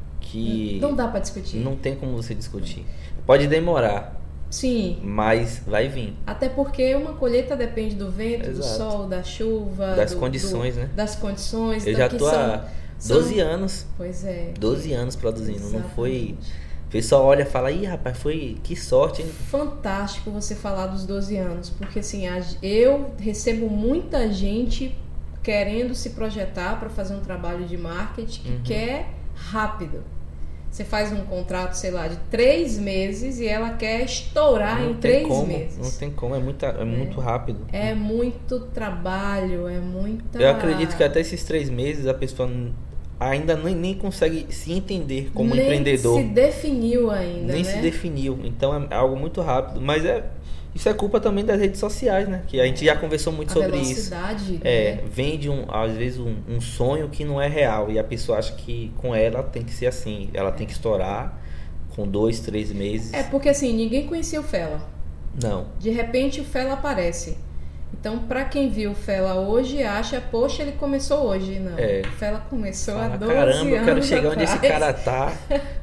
que... Não dá pra discutir. Não tem como você discutir. Pode demorar. Sim. Mas vai vir. Até porque uma colheita depende do vento, Exato. do sol, da chuva... Das do, condições, do, né? Das condições. Eu então, já que tô são, há doze são... anos. Pois é. doze anos produzindo. Exatamente. Não foi... O pessoal olha e fala, ih, rapaz, foi... Que sorte, hein? Fantástico você falar dos doze anos, porque assim, eu recebo muita gente querendo se projetar para fazer um trabalho de marketing que uhum. quer rápido. Você faz um contrato, sei lá, de três meses e ela quer estourar não em três como, meses. Não tem como, é, muita, é, é muito rápido. É muito trabalho, é muita... Eu acredito que até esses três meses a pessoa... ainda nem, nem consegue se entender como nem empreendedor. Nem se definiu ainda, Nem né? se definiu. Então é algo muito rápido. Mas é, isso é culpa também das redes sociais, né? Que a gente já conversou muito a sobre isso. Velocidade, é, né? Vende, um, às vezes, um, um sonho que não é real. E a pessoa acha que com ela tem que ser assim. Ela é. tem que estourar com dois, três meses. É porque assim, ninguém conhecia o Fela. Não. De repente o Fela aparece. Então, pra quem viu o Fela hoje, acha, poxa, ele começou hoje. Não, é. o Fela começou Fala, há doze caramba, anos eu quero chegar atrás. onde esse cara tá.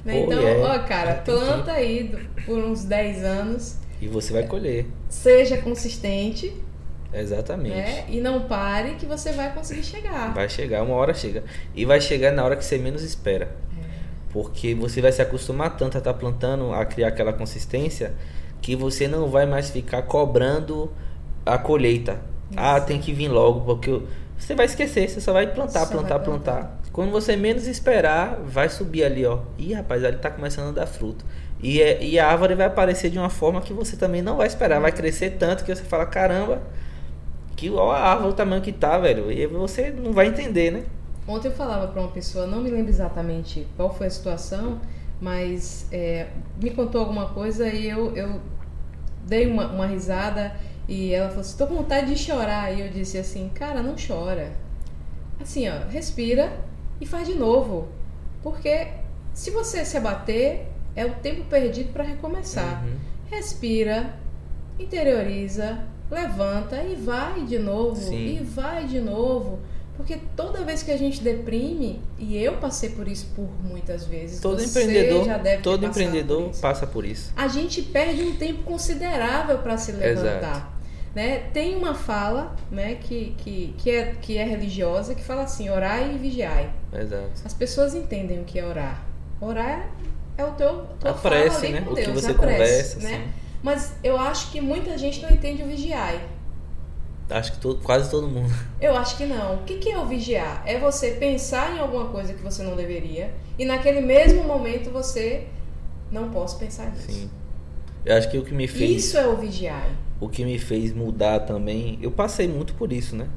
Né? Então, é, ó, cara, planta aí do- por uns dez anos. E você vai colher. Seja consistente. Exatamente. Né? E não pare que você vai conseguir chegar. Vai chegar, uma hora chega. E vai chegar na hora que você menos espera. É. Porque você vai se acostumar tanto a estar plantando, a criar aquela consistência, que você não vai mais ficar cobrando a colheita. Isso. Ah, tem que vir logo, porque eu... você vai esquecer, você só vai plantar, só plantar, vai plantar, plantar. Quando você menos esperar, vai subir ali, ó. Ih, rapaz, ali tá começando a dar fruto. E, é, e a árvore vai aparecer de uma forma que você também não vai esperar. Vai crescer tanto que você fala, caramba, que ó, a árvore, o tamanho que tá, velho. E você não vai entender, né? Ontem eu falava para uma pessoa, não me lembro exatamente qual foi a situação, mas é, me contou alguma coisa e eu, eu dei uma, uma risada e ela falou assim, estou com vontade de chorar. E eu disse assim, cara, não chora. Assim, ó, respira e faz de novo. Porque se você se abater, é o tempo perdido para recomeçar. Uhum. Respira, interioriza, levanta e vai de novo. Sim. E vai de novo. Porque toda vez que a gente deprime, e eu passei por isso por muitas vezes, todo você empreendedor, já deve todo ter empreendedor por passa por isso. A gente perde um tempo considerável para se levantar. Né? Tem uma fala, né, que, que, que, é, que é religiosa, que fala assim, orai e vigiai. Exato. As pessoas entendem o que é orar. Orar é o teu tua a prece, ali né? com o Deus, que você a prece, conversa, né? assim. Mas eu acho que muita gente não entende o vigiai. Acho que todo, quase todo mundo. Eu acho que não. O que, que é o vigiar? É você pensar em alguma coisa que você não deveria e naquele mesmo momento você não posso pensar nisso. Sim. Eu acho que o que me fez... Isso é o vigiar. O que me fez mudar também... Eu passei muito por isso, né?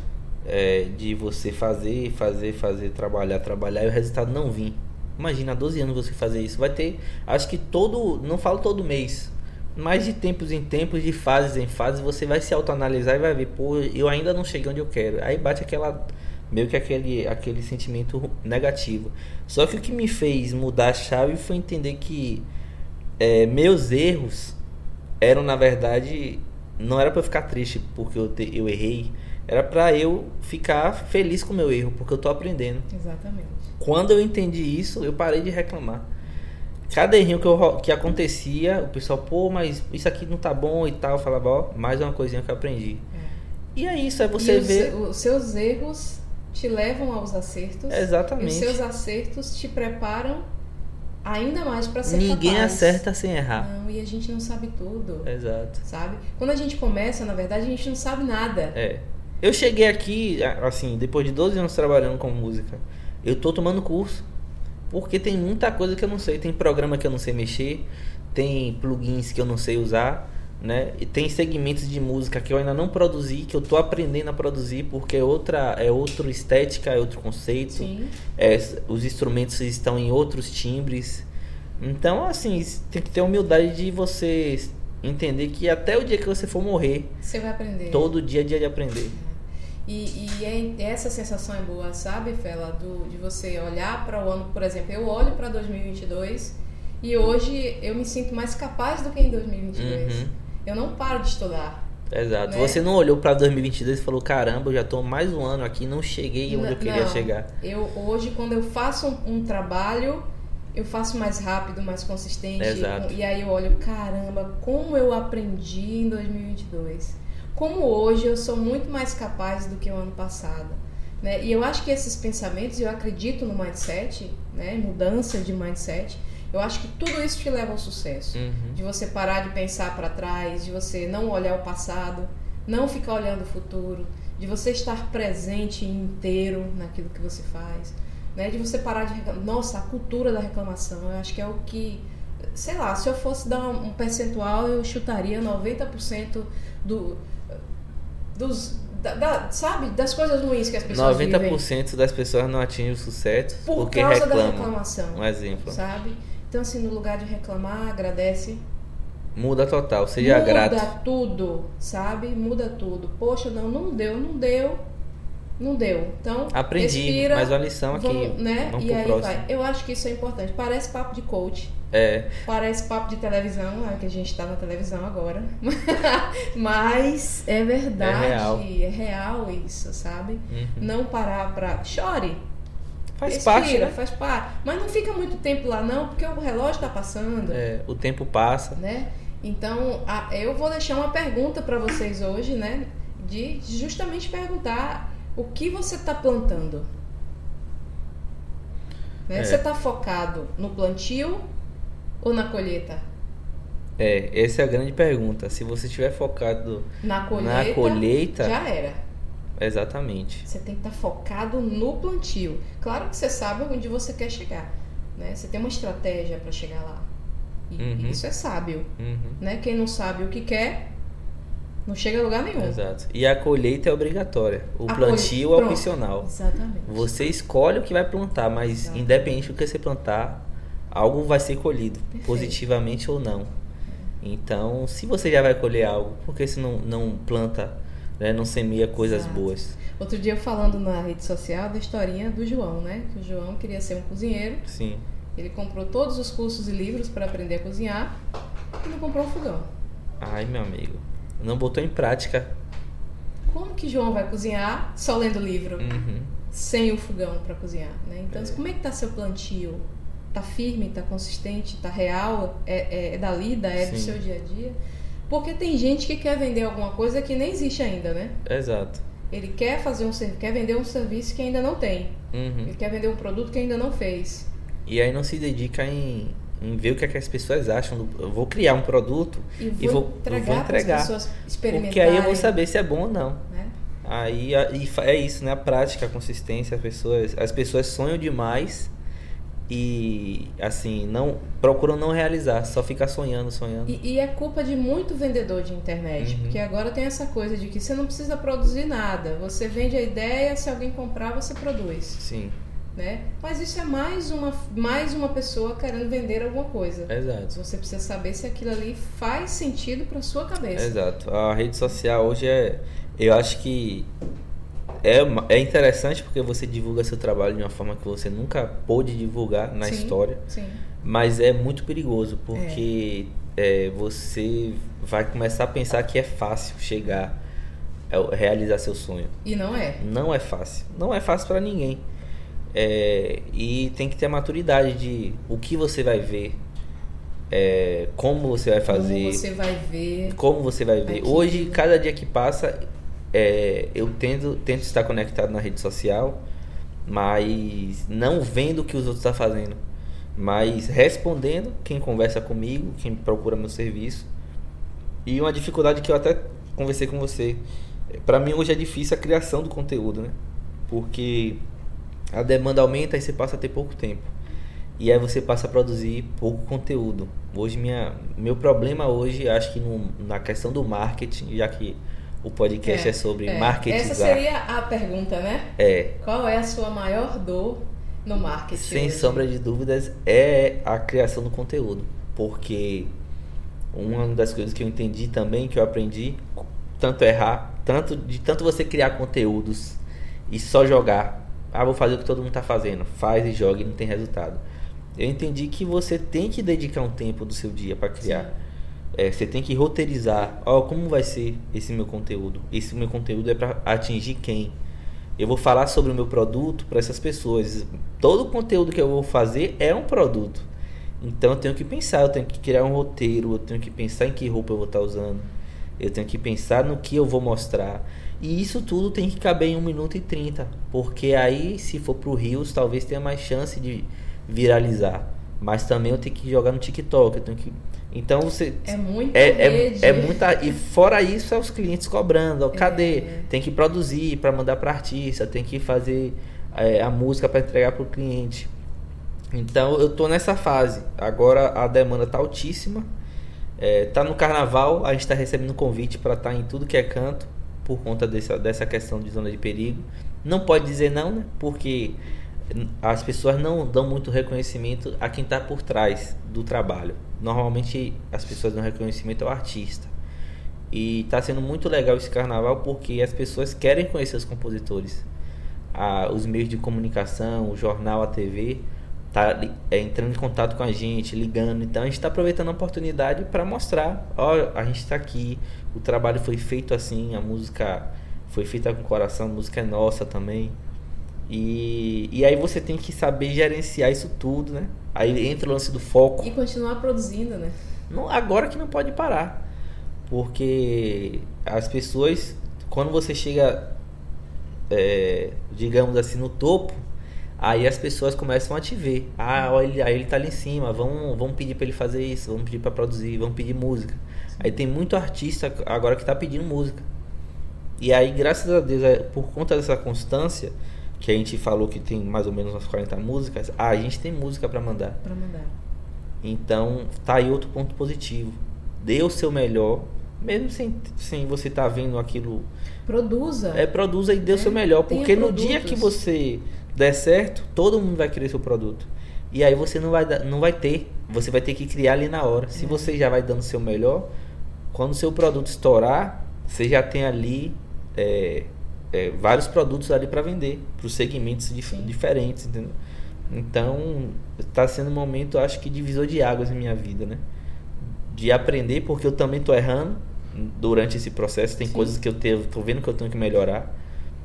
É, de você fazer, fazer, fazer, trabalhar, trabalhar e o resultado não vir. Imagina, há doze anos você fazer isso. Vai ter... Acho que todo... Não falo todo mês... Mas de tempos em tempos, de fases em fases, você vai se autoanalisar e vai ver, pô, eu ainda não cheguei onde eu quero. Aí bate aquela, meio que aquele, aquele sentimento negativo. Só que o que me fez mudar a chave foi entender que é, meus erros eram, na verdade, não era pra eu ficar triste porque eu, te, eu errei, era pra eu ficar feliz com o meu erro, porque eu tô aprendendo. Exatamente. Quando eu entendi isso, eu parei de reclamar. Cada errinho que, eu, que acontecia, o pessoal, pô, mas isso aqui não tá bom e tal. Eu falava, ó, mais uma coisinha que eu aprendi. É. E é isso, é você e ver... Os, os seus erros te levam aos acertos. Exatamente. E os seus acertos te preparam ainda mais pra ser Ninguém capaz. acerta sem errar. Não, e a gente não sabe tudo. Exato. Sabe? Quando a gente começa, na verdade, a gente não sabe nada. É. Eu cheguei aqui, assim, depois de doze anos trabalhando com música, eu tô tomando curso. Porque tem muita coisa que eu não sei. Tem programa que eu não sei mexer. Tem plugins que eu não sei usar, né? E tem segmentos de música que eu ainda não produzi, que eu tô aprendendo a produzir, porque é outra, é outra estética, é outro conceito. Sim. É, os instrumentos estão em outros timbres. Então, assim, tem que ter a humildade de você entender que até o dia que você for morrer, você vai aprender. Todo dia é dia de aprender. E, e é, essa sensação é boa, sabe, Fela? Do, de você olhar para o ano, por exemplo, eu olho para dois mil e vinte e dois e hoje eu me sinto mais capaz do que em dois mil e vinte e dois. Uhum. Eu não paro de estudar. Exato. Né? Você não olhou para dois mil e vinte e dois e falou, caramba, eu já estou mais um ano aqui, não cheguei onde não, eu queria não. chegar. Eu hoje, quando eu faço um, um trabalho, eu faço mais rápido, mais consistente. Exato. E aí eu olho, caramba, como eu aprendi em dois mil e vinte e dois. Como hoje eu sou muito mais capaz do que o ano passado, né? E eu acho que esses pensamentos, eu acredito no mindset, né? Mudança de mindset, eu acho que tudo isso te leva ao sucesso. Uhum. De você parar de pensar para trás, de você não olhar o passado, não ficar olhando o futuro, de você estar presente inteiro naquilo que você faz, né? De você parar de reclamar. Nossa, a cultura da reclamação, eu acho que é o que... Sei lá, se eu fosse dar um percentual, eu chutaria noventa por cento do... Dos, da, da, sabe, das coisas ruins que as pessoas noventa por cento vivem. Das pessoas não atingem o sucesso por porque causa reclamam. da reclamação. Um exemplo. Sabe? Então, assim, no lugar de reclamar, agradece. Muda total, seja Muda grato. Muda tudo, sabe? Muda tudo. Poxa, não, não deu, não deu. Não deu. Então, aprendi, respira, mais uma lição aqui. Vamos, né? Vamos e pro aí próximo. vai. Eu acho que isso é importante. Parece papo de coach. É. Parece papo de televisão, é que a gente tá na televisão agora. Mas é verdade, é real, é real isso, sabe? Uhum. Não parar pra... Chore. Faz Respira, parte, né? faz parte. Mas não fica muito tempo lá não, porque o relógio está passando. É, o tempo passa. Né? Então, a, eu vou deixar uma pergunta para vocês hoje, né? De justamente perguntar o que você está plantando. Né? É. Você está focado no plantio ou na colheita? É, essa é a grande pergunta. Se você estiver focado Na colheita, na colheita, já era. Exatamente. Você tem que estar focado no plantio. Claro que você sabe onde você quer chegar, né? Você tem uma estratégia para chegar lá. E Uhum. isso é sábio, Uhum. né? Quem não sabe o que quer, não chega a lugar nenhum. Exato. E a colheita é obrigatória. O A plantio colhe- é Pronto. opcional. Exatamente. Você escolhe o que vai plantar, mas Exato. independente do que você plantar, algo vai ser colhido, Perfeito. positivamente ou não. Então, se você já vai colher algo, por que você não, não planta, né, não semeia coisas Exato. boas? Outro dia eu falando na rede social da historinha do João, né? Que o João queria ser um cozinheiro. Sim. Ele comprou todos os cursos e livros para aprender a cozinhar e não comprou um fogão. Ai, meu amigo, não botou em prática. Como que João vai cozinhar só lendo livro, Uhum. sem o fogão para cozinhar, né? Então, É. como é que tá seu plantio? Tá firme, tá consistente, tá real? É, é, é da lida, é do Sim. seu dia a dia? Porque tem gente que quer vender alguma coisa que nem existe ainda, né? Exato. Ele quer fazer um ser- quer vender um serviço que ainda não tem. Uhum. Ele quer vender um produto que ainda não fez. E aí não se dedica em, em ver o que, é que as pessoas acham. Do, eu vou criar um produto E vou, e vou eu entregar, vou para as entregar. pessoas experimentarem. Porque aí eu vou saber se é bom ou não. Né? Aí a- e fa- é isso, né? A prática, a consistência, as pessoas, as pessoas sonham demais e assim, não procuram não realizar, só ficar sonhando, sonhando. E, e é culpa de muito vendedor de internet, Uhum. porque agora tem essa coisa de que você não precisa produzir nada. Você vende a ideia, se alguém comprar, você produz. Sim, Né? Mas isso é mais uma, mais uma pessoa querendo vender alguma coisa. exato. Você precisa saber se aquilo ali faz sentido para sua cabeça. Exato. A rede social hoje é, eu acho que é, uma- é interessante porque você divulga seu trabalho de uma forma que você nunca pôde divulgar na Sim, história. Sim. Mas é muito perigoso, porque é, você vai começar a pensar que é fácil chegar a realizar seu sonho. E não é. Não é fácil. Não é fácil para ninguém. É, e tem que ter a maturidade de o que você vai ver, é, como você vai fazer, Como você vai ver. como você vai ver. Aquilo. Hoje, cada dia que passa, é, eu tento, tento estar conectado na rede social, mas não vendo o que os outros estão fazendo, mas respondendo quem conversa comigo, quem procura meu serviço. E uma dificuldade que eu até conversei com você, para mim hoje é difícil a criação do conteúdo, né? Porque a demanda aumenta e você passa a ter pouco tempo. E aí você passa a produzir pouco conteúdo. Hoje minha, meu problema hoje, acho que no, na questão do marketing, já que o podcast é, sobre é. marketizar. Essa seria a pergunta, né? É, Qual é a sua maior dor no marketing? sem hoje? sombra de dúvidas, é a criação do conteúdo. Porque uma das coisas que eu entendi também, que eu aprendi, tanto errar, tanto, de tanto você criar conteúdos e só jogar. Ah, vou fazer o que todo mundo está fazendo. Faz e joga e não tem resultado. Eu entendi que você tem que dedicar um tempo do seu dia para criar. É, você tem que roteirizar. Ó, como vai ser esse meu conteúdo? Esse meu conteúdo é para atingir quem? Eu vou falar sobre o meu produto para essas pessoas. Todo o conteúdo que eu vou fazer é um produto. Então eu tenho que pensar, eu tenho que criar um roteiro, eu tenho que pensar em que roupa eu vou estar usando. Eu tenho que pensar no que eu vou mostrar. E isso tudo tem que caber em um minuto e trinta. Porque aí, se for pro Reels, talvez tenha mais chance de viralizar. Mas também eu tenho que jogar no TikTok. Eu tenho que... Então você. É muito É, é, rede. é muita. E fora isso, é os clientes cobrando. Ó, cadê? É. Tem que produzir para mandar para artista. Tem que fazer é, a música para entregar pro cliente. Então eu tô nessa fase. Agora a demanda tá altíssima. É, tá no carnaval, a gente está recebendo convite para estar em tudo que é canto por conta dessa, dessa questão de zona de perigo. Não pode dizer não, né? Porque as pessoas não dão muito reconhecimento a quem está por trás do trabalho. Normalmente as pessoas dão reconhecimento ao artista. E está sendo muito legal esse carnaval porque as pessoas querem conhecer os compositores. Ah, os meios de comunicação, o jornal, a T V tá é, entrando em contato com a gente, ligando. Então a gente está aproveitando a oportunidade para mostrar, ó, a gente está aqui, o trabalho foi feito assim, a música foi feita com coração, a música é nossa também. E, e aí você tem que saber gerenciar isso tudo, né? Aí entra o lance do foco. E continuar produzindo, né? Não, agora que não pode parar. Porque as pessoas, quando você chega, é, digamos assim, no topo, aí as pessoas começam a te ver. Ah, olha, ele, aí ele tá ali em cima, vamos, vamos pedir pra ele fazer isso, vamos pedir pra produzir, vamos pedir música. Aí tem muito artista agora que tá pedindo música. E aí, graças a Deus, é, por conta dessa constância, que a gente falou que tem mais ou menos umas quarenta músicas, ah, a gente tem música pra mandar. Pra mandar. Então, tá aí outro ponto positivo. Dê o seu melhor, mesmo sem, sem você estar tá vendo aquilo. Produza. É, produza e dê é, o seu melhor. Porque no dia que você der certo, todo mundo vai querer seu produto. E aí você não vai, não vai ter. Você vai ter que criar ali na hora. Se é. você já vai dando o seu melhor, quando o seu produto estourar, você já tem ali é, é, vários produtos ali para vender, para os segmentos dif- diferentes, entendeu? Então, está sendo um momento, acho que divisor de águas em minha vida, né? De aprender, porque eu também tô errando durante esse processo. Tem Sim. coisas que eu tenho, tô vendo que eu tenho que melhorar.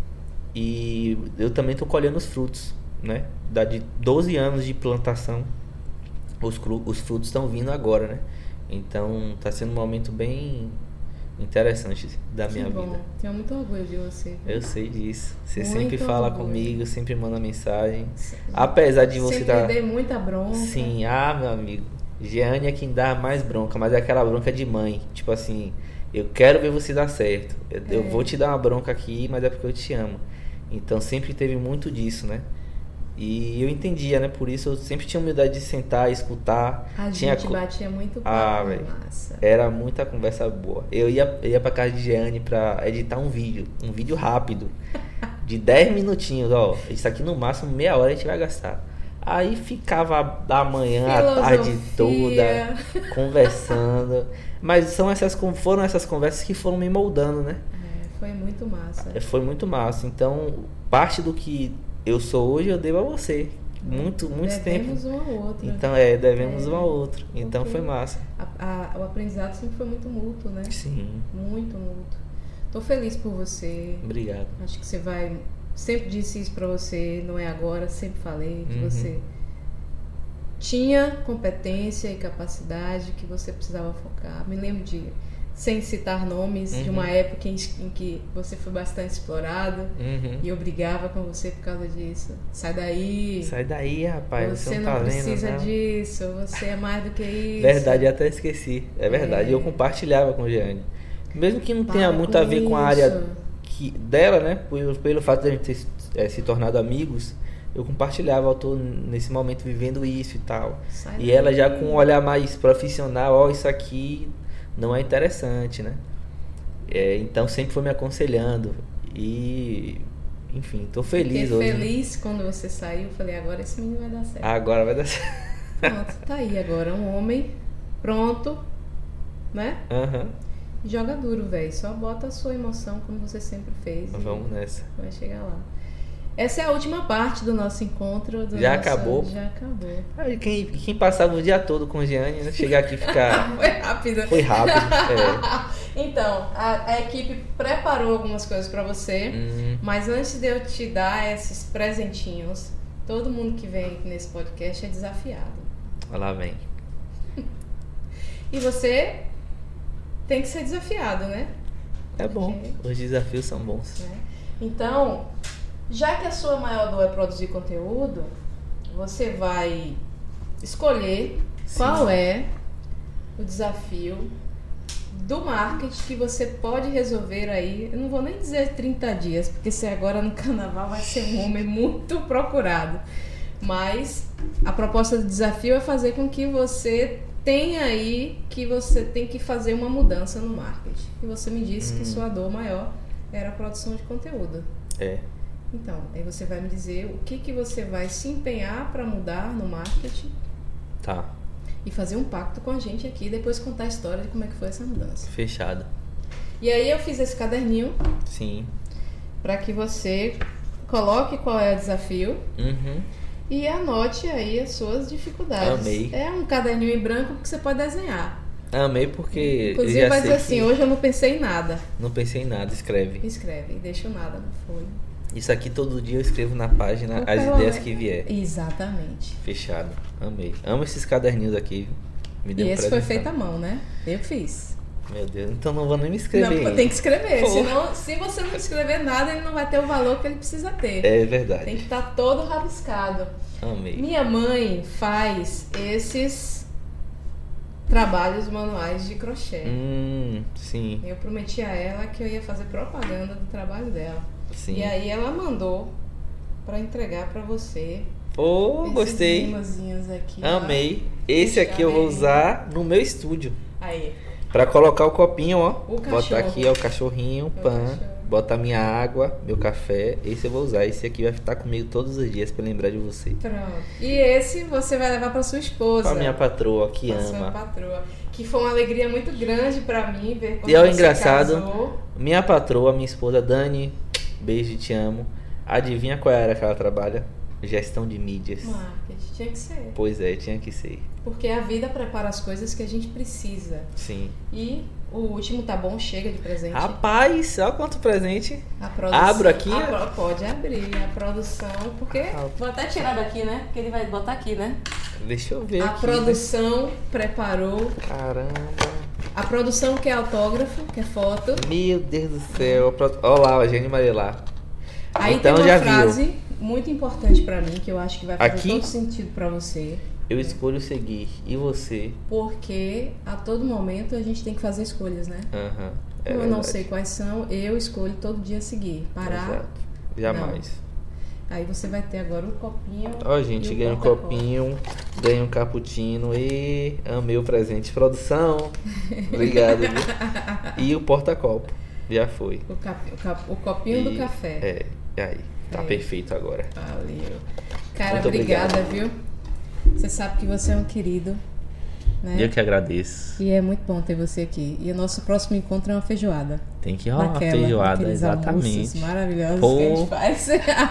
E eu também tô colhendo os frutos, né? Da de doze anos de plantação, os, cru, os frutos estão vindo agora, né? Então, tá sendo um momento bem interessante da que minha bom. vida. Tenho muito orgulho de você. Viu? Eu sei disso. Você muito sempre fala orgulho. comigo, sempre manda mensagem. Sim. Apesar de você estar... Sempre tá... dei muita bronca. Sim, ah, meu amigo. Jeane é quem dá mais bronca, mas é aquela bronca de mãe. Tipo assim, eu quero ver você dar certo. Eu, é. eu vou te dar uma bronca aqui, mas é porque eu te amo. Então sempre teve muito disso, né? E eu entendia, né? Por isso eu sempre tinha humildade de sentar, escutar. A tinha gente co... batia muito papo, ah, velho. Era muita conversa boa. Eu ia, eu ia pra casa de Jeane pra editar um vídeo. Um vídeo rápido. De dez minutinhos, ó. Isso aqui no máximo meia hora a gente vai gastar. Aí ficava da manhã à tarde toda conversando. Mas são essas, foram essas conversas que foram me moldando, né? É, foi muito massa. Foi muito massa. Então, parte do que eu sou hoje eu devo a você. Muito, muito tempo. Devemos um ao outro. Então, é, devemos é, um ao outro. Então, foi massa. A, a, o aprendizado sempre foi muito mútuo, né? Sim. Muito mútuo. Tô feliz por você. Obrigado. Acho que você vai... Sempre disse isso pra você, não é agora, sempre falei que uhum. você tinha competência e capacidade que você precisava focar. Me lembro de, sem citar nomes, uhum. de uma época em, em que você foi bastante explorado uhum. e eu brigava com você por causa disso. Sai daí. Sai daí, rapaz. Você, você não, não tá precisa vendo, não. disso, você é mais do que isso. Verdade, eu até esqueci. É verdade. É. Eu compartilhava com a Jeane. Mesmo que não Para tenha muito a ver isso. com a área que, dela, né? Pelo, pelo fato de a gente ter é, se tornado amigos, eu compartilhava, eu tô nesse momento vivendo isso e tal. Sai e daí. Ela já com um olhar mais profissional, ó, isso aqui não é interessante, né? É, então sempre foi me aconselhando. E, enfim, tô feliz Fiquei hoje. feliz quando você saiu, falei, agora esse menino vai dar certo. Agora vai dar certo. Pronto, tá aí agora, um homem pronto, né? Aham. Uhum. Joga duro, velho. Só bota a sua emoção como você sempre fez. Vamos nessa. Vai chegar lá. Essa é a última parte do nosso encontro. Do já nosso... acabou? Já acabou. Aí, quem, quem passava o dia todo com o Jeane, né? Chegar aqui e ficar... Foi rápido. Foi rápido, é. Então, a, a equipe preparou algumas coisas pra você. Hum. Mas antes de eu te dar esses presentinhos, todo mundo que vem aqui nesse podcast é desafiado. Olha lá, vem. E você... tem que ser desafiado, né? É bom, okay. Os desafios são bons. É. Então, já que a sua maior dor é produzir conteúdo, você vai escolher Sim. qual é o desafio do marketing que você pode resolver aí. Eu não vou nem dizer trinta dias, porque se agora no carnaval vai ser um homem muito procurado. Mas a proposta do desafio é fazer com que você... tem aí que você tem que fazer uma mudança no marketing. E você me disse hum. que sua dor maior era a produção de conteúdo. É. Então, aí você vai me dizer o que, que você vai se empenhar para mudar no marketing. Tá. E fazer um pacto com a gente aqui e depois contar a história de como é que foi essa mudança. Fechado. E aí eu fiz esse caderninho. Sim. Para que você coloque qual é o desafio. Uhum. E anote aí as suas dificuldades. Amei. É um caderninho em branco que você pode desenhar. Amei porque... Inclusive vai dizer assim, hoje eu não pensei em nada. Não pensei em nada, escreve. Escreve, deixa o nada, não foi. Isso aqui todo dia eu escrevo na página Ou as pelo ideias menos- que vier. Exatamente. Fechado. Amei. Amo esses caderninhos aqui. Me E deu um esse foi presentão. feito à mão, né? Eu fiz. Meu Deus, então não vou nem me inscrever. Não, ainda. tem que escrever. Pô. Senão, se você não escrever nada, ele não vai ter o valor que ele precisa ter. É verdade. Tem que estar todo rabiscado. Amei. Minha mãe faz esses trabalhos manuais de crochê. Hum, sim, Eu prometi a ela que eu ia fazer propaganda do trabalho dela. sim. E aí ela mandou pra entregar pra você. Pô, esses gostei. mimosinhos aqui. ó. Amei. Esse aqui eu vou usar no meu estúdio. Aí. Pra colocar o copinho, ó. O Botar cachorro. aqui, ó, o cachorrinho, É o pã. cachorro. Botar minha água, meu café. Esse eu vou usar. Esse aqui vai estar comigo todos os dias pra lembrar de você. Pronto. E esse você vai levar pra sua esposa. Pra minha patroa que pra sua ama. patroa. Que foi uma alegria muito grande pra mim ver quando E é o você engraçado. casou. Minha patroa, minha esposa Dani, beijo, te amo. Adivinha qual área que ela trabalha? Gestão de mídias. Marketing tinha que ser. Pois é, tinha que ser. Porque a vida prepara as coisas que a gente precisa. Sim. E o último tá bom, chega de presente. Rapaz, olha quanto presente. A produção, Abro aqui? a pro- pode abrir a produção, porque Ah. vou até tirar daqui, né? Porque ele vai botar aqui, né? Deixa eu ver A aqui. produção preparou. Caramba. A produção quer autógrafo, quer foto. Meu Deus do céu. Olha lá, a Gene Maria lá. Aí Então tem já uma viu. frase muito importante pra mim, que eu acho que vai fazer Aqui? todo sentido pra você. Eu escolho seguir. E você? Porque a todo momento a gente tem que fazer escolhas, né? Aham. É eu não verdade. sei quais são, eu escolho todo dia seguir. Parar. Exato. Jamais. Aí você vai ter agora um copinho. Ó, gente, e ganha um porta-copo. copinho, ganha um cappuccino e amei o presente. Produção. Obrigado. viu? E o porta-copo. Já foi. O, cap- o cap- o copinho do E- café. É, e aí? Tá É. perfeito agora. Valeu. Cara, Muito obrigada, obrigado. viu? Você sabe que você é um querido, né? Eu que agradeço. E é muito bom ter você aqui. E o nosso próximo encontro é uma feijoada. Tem que rolar uma Naquela, feijoada, naqueles almoços exatamente. maravilhosos Pô. que a gente faz.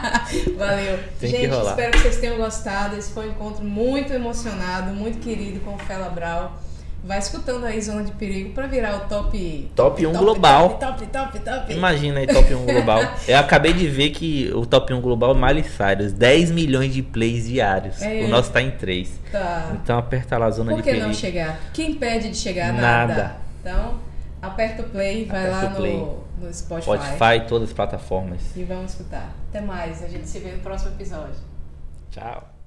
Valeu. Tem que gente, rolar. espero que vocês tenham gostado. Esse foi um encontro muito emocionado, muito querido com o Fela Brau. Vai escutando aí Zona de Perigo pra virar o top... Top um global. Top, top, top, top. Imagina aí, top um global. Eu acabei de ver que o top um global Miley Cyrus, dez milhões de plays diários. É. O nosso tá em três. Tá. Então aperta lá a zona Por de que perigo. não chegar? Quem impede de chegar? Nada. Nada. Então, aperta o play, vai Aperta lá o play. no, no Spotify, Spotify, todas as plataformas. e vamos escutar. Até mais. A gente se vê no próximo episódio. Tchau.